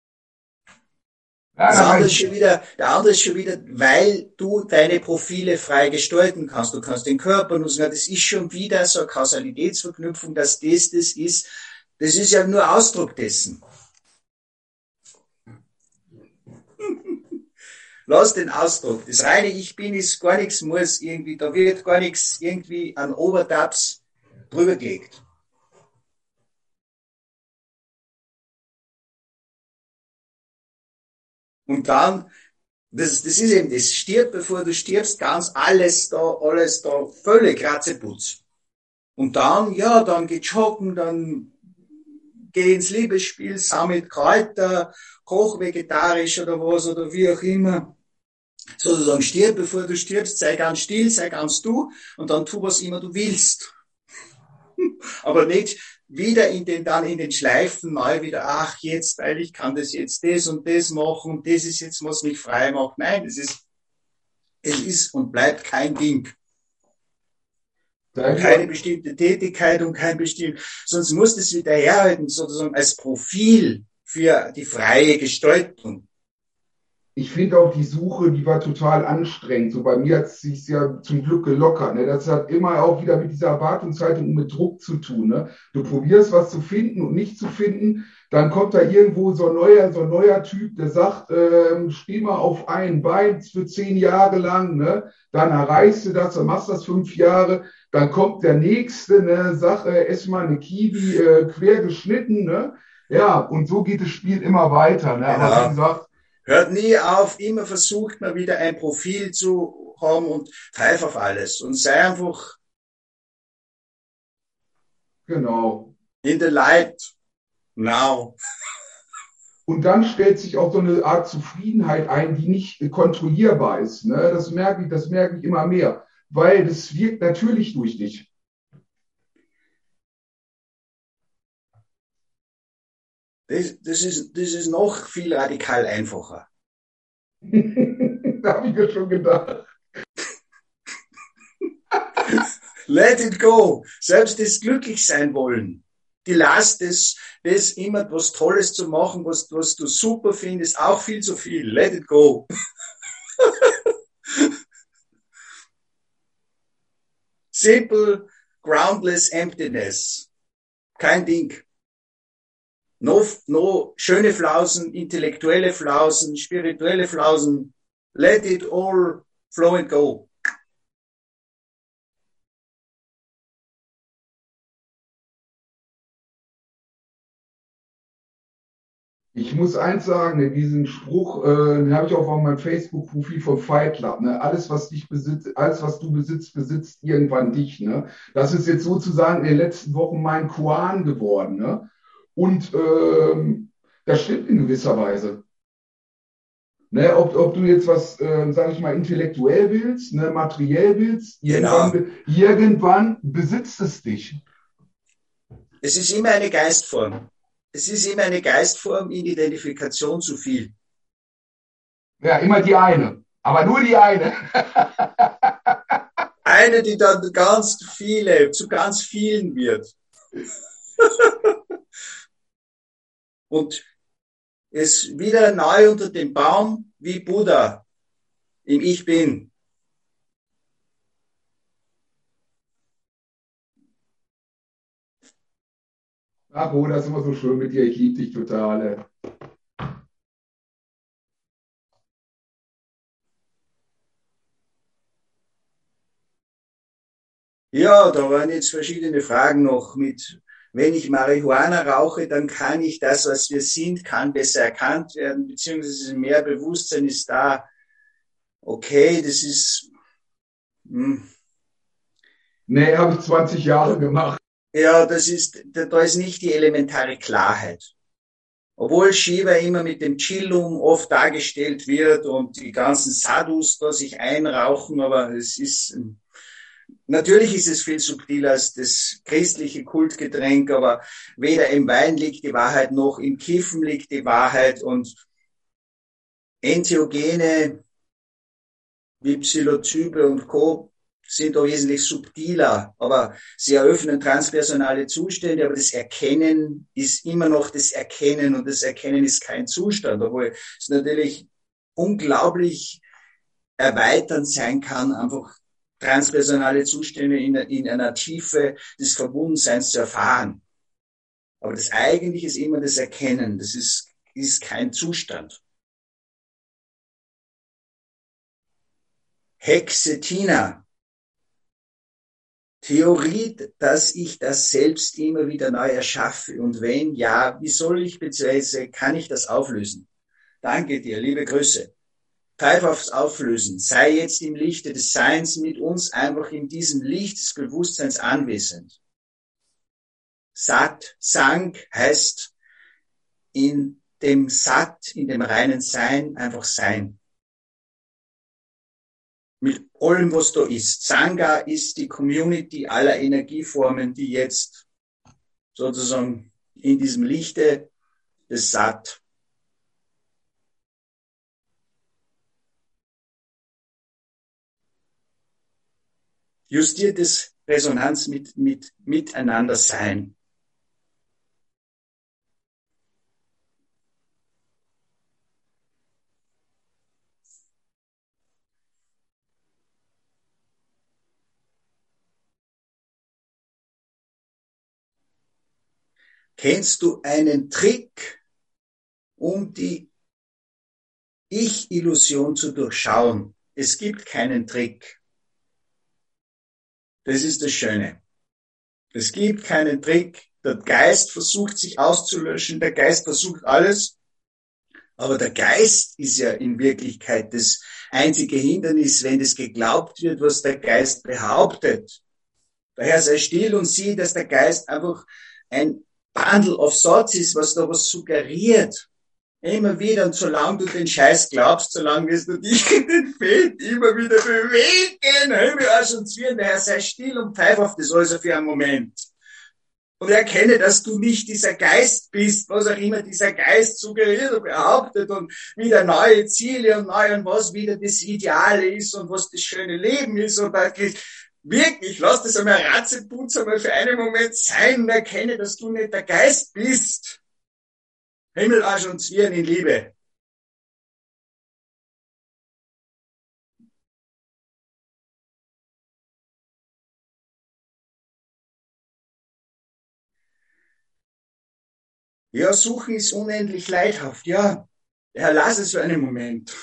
ja, Das da andere weiß ist ich, schon wieder, der andere ist schon wieder, weil du deine Profile frei gestalten kannst. Du kannst den Körper nutzen. Ja, das ist schon wieder so eine Kausalitätsverknüpfung, dass das das ist. Das ist ja nur Ausdruck dessen. Lass den Ausdruck. Das reine Ich Bin ist gar nichts muss irgendwie, da wird gar nichts irgendwie an Overtabs drüber gelegt. Und dann, das, das ist eben, das stirbt, bevor du stirbst, ganz alles da, alles da, völlig Ratzeputz. Und dann, ja, dann geh joggen, dann geh ins Liebesspiel, sammelt Kräuter, koch vegetarisch oder was, oder wie auch immer. Sozusagen stirb, bevor du stirbst, sei ganz still, sei ganz du, und dann tu, was immer du willst. Aber nicht wieder in den, dann in den Schleifen mal wieder, ach, jetzt, weil ich kann das jetzt das und das machen, und das ist jetzt, was mich frei macht. Nein, es ist, es ist und bleibt kein Ding. Und sag ich keine auch, bestimmte Tätigkeit und kein bestimmt, sonst muss das wieder herhalten, sozusagen als Profil für die freie Gestaltung. ich finde auch die Suche, die war total anstrengend. So bei mir hat es sich ja zum Glück gelockert. Ne? Das hat immer auch wieder mit dieser Erwartungshaltung und mit Druck zu tun. Ne? Du probierst was zu finden und nicht zu finden, dann kommt da irgendwo so ein neuer, so ein neuer Typ, der sagt, ähm, steh mal auf ein Bein für zehn Jahre lang, ne? Dann erreichst du das, dann machst du das fünf Jahre, dann kommt der nächste, ne? Sag, äh, ess mal eine Kiwi äh, quer geschnitten, ne? Ja, und so geht das Spiel immer weiter. Ne? Aber wie Genau. gesagt, Hört nie auf, immer versucht man wieder ein Profil zu haben und pfeif auf alles und sei einfach genau. in the light now. Und dann stellt sich auch so eine Art Zufriedenheit ein, die nicht kontrollierbar ist. Ne? Das merke ich, das merke ich immer mehr, weil das wirkt natürlich durch dich. Das, das ist, das ist noch viel radikal einfacher. Da habe ich mir schon gedacht. Let it go. Selbst das glücklich sein wollen. Die Last, das, das immer was Tolles zu machen, was, was du super findest, auch viel zu viel. Let it go. Simple, groundless emptiness. Kein Ding. No, no schöne Flausen, intellektuelle Flausen, spirituelle Flausen. Let it all flow and go. Ich muss eins sagen, diesen Spruch, äh, den habe ich auch auf meinem Facebook-Profil vom Fight Club. Ne? Alles, was dich besitzt, alles, was du besitzt, besitzt irgendwann dich. Ne? Das ist jetzt sozusagen in den letzten Wochen mein Koan geworden. Ne? Und ähm, das stimmt in gewisser Weise. Ne? Ob, ob du jetzt was, äh, sage ich mal, intellektuell willst, ne? Materiell willst, Genau. irgendwann, irgendwann besitzt es dich. Es ist immer eine Geistform. Es ist immer eine Geistform in Identifikation zu viel. Ja, immer die eine. Aber nur die eine. Eine, die dann ganz viele, zu ganz vielen wird. Und es wieder neu unter dem Baum wie Buddha im Ich Bin. Ach, oh, das ist immer so schön mit dir. Ich liebe dich total. Ja, da waren jetzt verschiedene Fragen noch mit, wenn ich Marihuana rauche, dann kann ich das, was wir sind, kann besser erkannt werden, beziehungsweise mehr Bewusstsein ist da. Okay, das ist, hm, Nee, habe ich zwanzig Jahre gemacht. ja, das ist, da, da ist nicht die elementare Klarheit. Obwohl Shiva immer mit dem Chillum oft dargestellt wird und die ganzen Sadhus da sich einrauchen, aber es ist, natürlich ist es viel subtiler als das christliche Kultgetränk, aber weder im Wein liegt die Wahrheit noch im Kiffen liegt die Wahrheit und Entheogene wie Psilocybe und Co. sind da wesentlich subtiler, aber sie eröffnen transpersonale Zustände, aber das Erkennen ist immer noch das Erkennen und das Erkennen ist kein Zustand, obwohl es natürlich unglaublich erweiternd sein kann, einfach transpersonale Zustände in, in einer Tiefe des Verbundenseins zu erfahren. Aber das Eigentliche ist immer das Erkennen, das ist, ist kein Zustand. Hexetina. Theorie, dass ich das selbst immer wieder neu erschaffe. Und wenn ja, wie soll ich bzw. kann ich das auflösen? Danke dir, liebe Grüße. Pfeif aufs Auflösen. Sei jetzt im Lichte des Seins mit uns einfach in diesem Licht des Bewusstseins anwesend. Sat, Sang heißt in dem Sat, in dem reinen Sein einfach sein. Mit allem, was da ist. Sangha ist die Community aller Energieformen, die jetzt sozusagen in diesem Lichte des Sat justiertes Resonanz mit, mit, miteinander sein. Kennst du einen Trick, um die Ich-Illusion zu durchschauen? Es gibt keinen Trick. Das ist das Schöne. Es gibt keinen Trick. Der Geist versucht sich auszulöschen. Der Geist versucht alles. Aber der Geist ist ja in Wirklichkeit das einzige Hindernis, wenn es geglaubt wird, was der Geist behauptet. Daher sei still und sieh, dass der Geist einfach ein Bundle of Thoughts ist, was da was suggeriert. Immer wieder, und solange du den Scheiß glaubst, solange wirst du dich in den Feld immer wieder bewegen. Himmel, Arsch und Zwirn, daher sei still und pfeif auf das alles für einen Moment. Und erkenne, dass du nicht dieser Geist bist, was auch immer dieser Geist suggeriert und behauptet und wieder neue Ziele und neu und was wieder das Ideale ist und was das schöne Leben ist und wirklich, wirklich, lass das einmal Ratzeputz einmal für einen Moment sein und erkenne, dass du nicht der Geist bist. Himmel, Arsch und Zwirn in Liebe. Ja, suchen ist unendlich leidhaft, ja. Ja, lass es für einen Moment.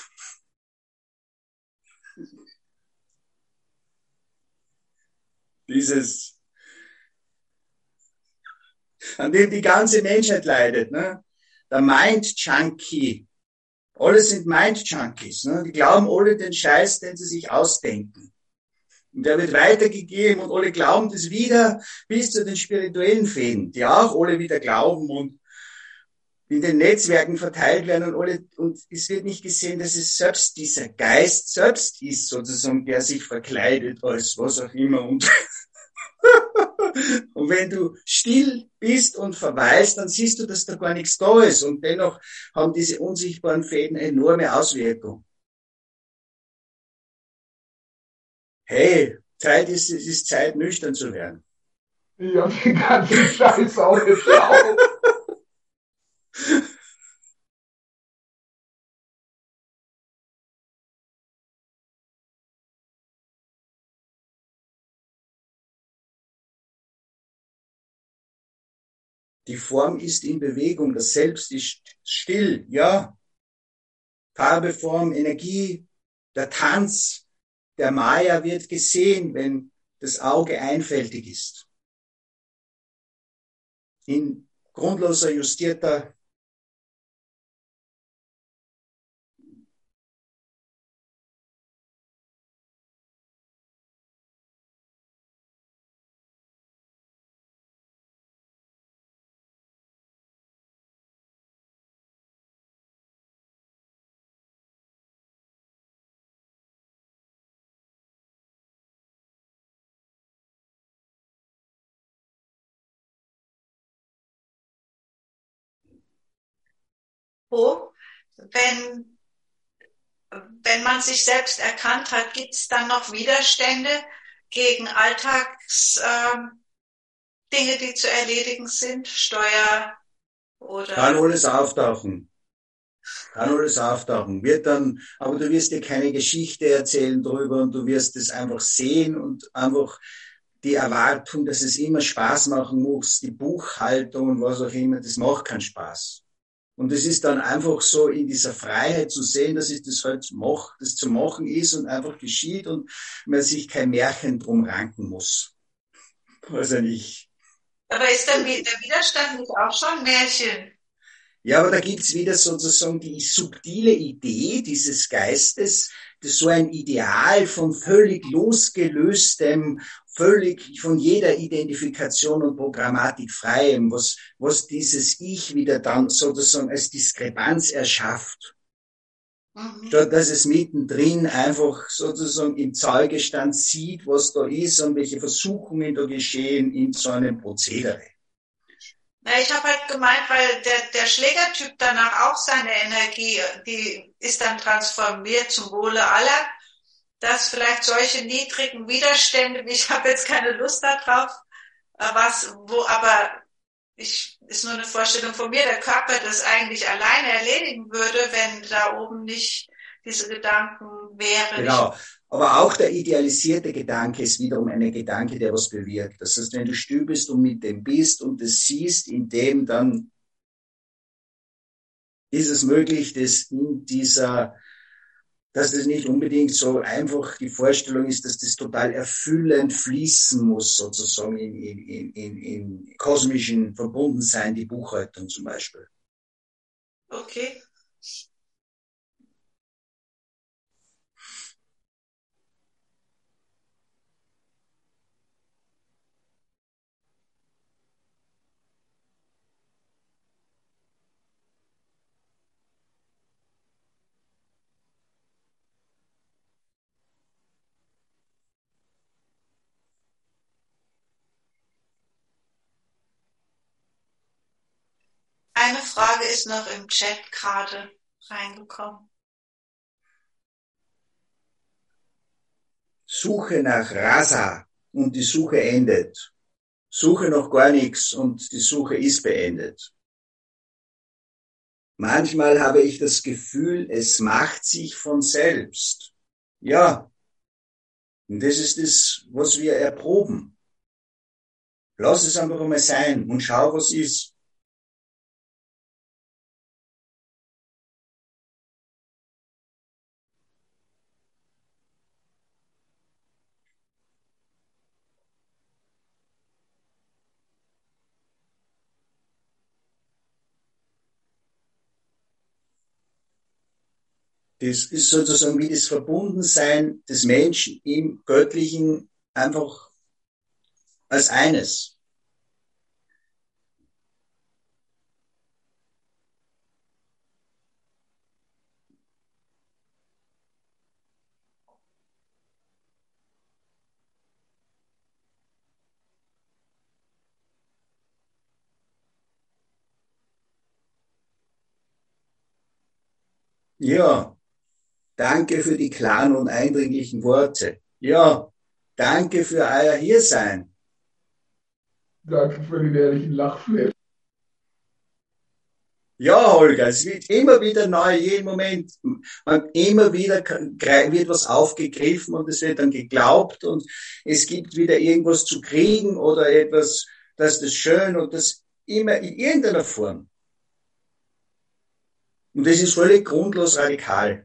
Dieses, an dem die ganze Menschheit leidet, ne? der Mind-Junkie. Alle sind Mind-Junkies. Ne? Die glauben alle den Scheiß, den sie sich ausdenken. Und der wird weitergegeben und alle glauben das wieder bis zu den spirituellen Fäden, die auch alle wieder glauben und in den Netzwerken verteilt werden und alle, und es wird nicht gesehen, dass es selbst dieser Geist selbst ist, sozusagen, der sich verkleidet als was auch immer und und wenn du still bist und verweilst, dann siehst du, dass da gar nichts da ist. Und dennoch haben diese unsichtbaren Fäden enorme Auswirkungen. Hey, Zeit ist, es ist Zeit, nüchtern zu werden. Ja, den ganzen Scheiß auch nicht schlau. Die Form ist in Bewegung, das Selbst ist still, ja. Farbe, Form, Energie, der Tanz, der Maya wird gesehen, wenn das Auge einfältig ist. In grundloser, justierter Wo, wenn, wenn man sich selbst erkannt hat, gibt es dann noch Widerstände gegen Alltagsdinge, äh, die zu erledigen sind, Steuer oder... Kann alles auftauchen. Kann alles auftauchen. Wird dann, aber du wirst dir keine Geschichte erzählen drüber und du wirst es einfach sehen und einfach die Erwartung, dass es immer Spaß machen muss, die Buchhaltung und was auch immer, das macht keinen Spaß. Und es ist dann einfach so in dieser Freiheit zu sehen, dass ich das halt mache, das zu machen ist und einfach geschieht und man sich kein Märchen drum ranken muss. Also nicht. Aber ist dann der Widerstand nicht auch schon Märchen? Ja, aber da gibt's wieder sozusagen die subtile Idee dieses Geistes, das so ein Ideal von völlig losgelöstem, völlig von jeder Identifikation und Programmatik freiem, was, was dieses Ich wieder dann sozusagen als Diskrepanz erschafft. Mhm. Statt dass es mittendrin einfach sozusagen im Zeugestand sieht, was da ist und welche Versuchungen da geschehen in so einem Prozedere. Na, ich habe halt gemeint, weil der, der Schlägertyp danach auch seine Energie, die ist dann transformiert zum Wohle aller, dass vielleicht solche niedrigen Widerstände, ich habe jetzt keine Lust darauf, was, wo, aber ich, ist nur eine Vorstellung von mir, der Körper das eigentlich alleine erledigen würde, wenn da oben nicht diese Gedanken wären. Genau. Aber auch der idealisierte Gedanke ist wiederum ein Gedanke, der was bewirkt. Das heißt, wenn du still bist und mit dem bist und das siehst, in dem dann ist es möglich, dass in dieser, dass es nicht unbedingt so einfach die Vorstellung ist, dass das total erfüllend fließen muss, sozusagen in, in, in, in kosmischen Verbundensein, die Buchhaltung zum Beispiel. Okay. Eine Frage ist noch im Chat gerade reingekommen. Suche nach Rasa und die Suche endet. Suche noch gar nichts und die Suche ist beendet. Manchmal habe ich das Gefühl, es macht sich von selbst. Ja, und das ist das, was wir erproben. Lass es einfach mal sein und schau, was ist. Das ist sozusagen wie das Verbundensein des Menschen im Göttlichen einfach als eines. Ja, danke für die klaren und eindringlichen Worte. Ja, danke für euer Hiersein. Danke für den ehrlichen Lachflash. Ja, Holger, es wird immer wieder neu, jeden Moment, man, immer wieder wird was aufgegriffen und es wird dann geglaubt und es gibt wieder irgendwas zu kriegen oder etwas, das ist schön und das immer in irgendeiner Form. Und das ist völlig grundlos radikal.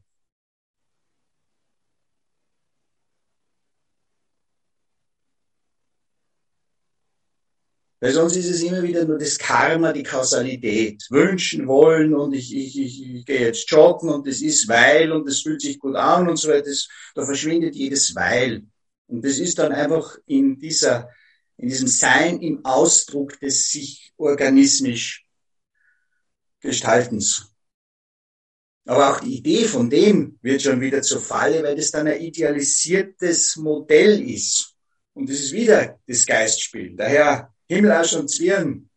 Weil sonst ist es immer wieder nur das Karma, die Kausalität. Wünschen, wollen und ich, ich, ich, ich gehe jetzt joggen und das ist weil und das fühlt sich gut an und so weiter. Das, da verschwindet jedes Weil. Und das ist dann einfach in dieser, in diesem Sein im Ausdruck des sich organismisch Gestaltens. Aber auch die Idee von dem wird schon wieder zur Falle, weil das dann ein idealisiertes Modell ist. Und das ist wieder das Geistspiel. Daher Himmel, Arsch und Zwirn.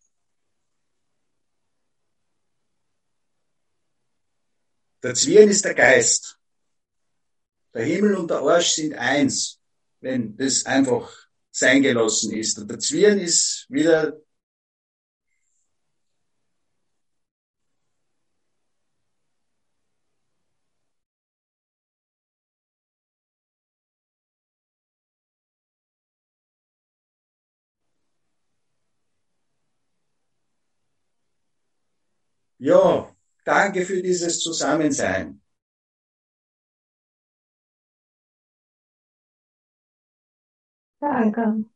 Der Zwirn ist der Geist. Der Himmel und der Arsch sind eins, wenn das einfach sein gelassen ist. Und der Zwirn ist wieder ja, danke für dieses Zusammensein. Danke.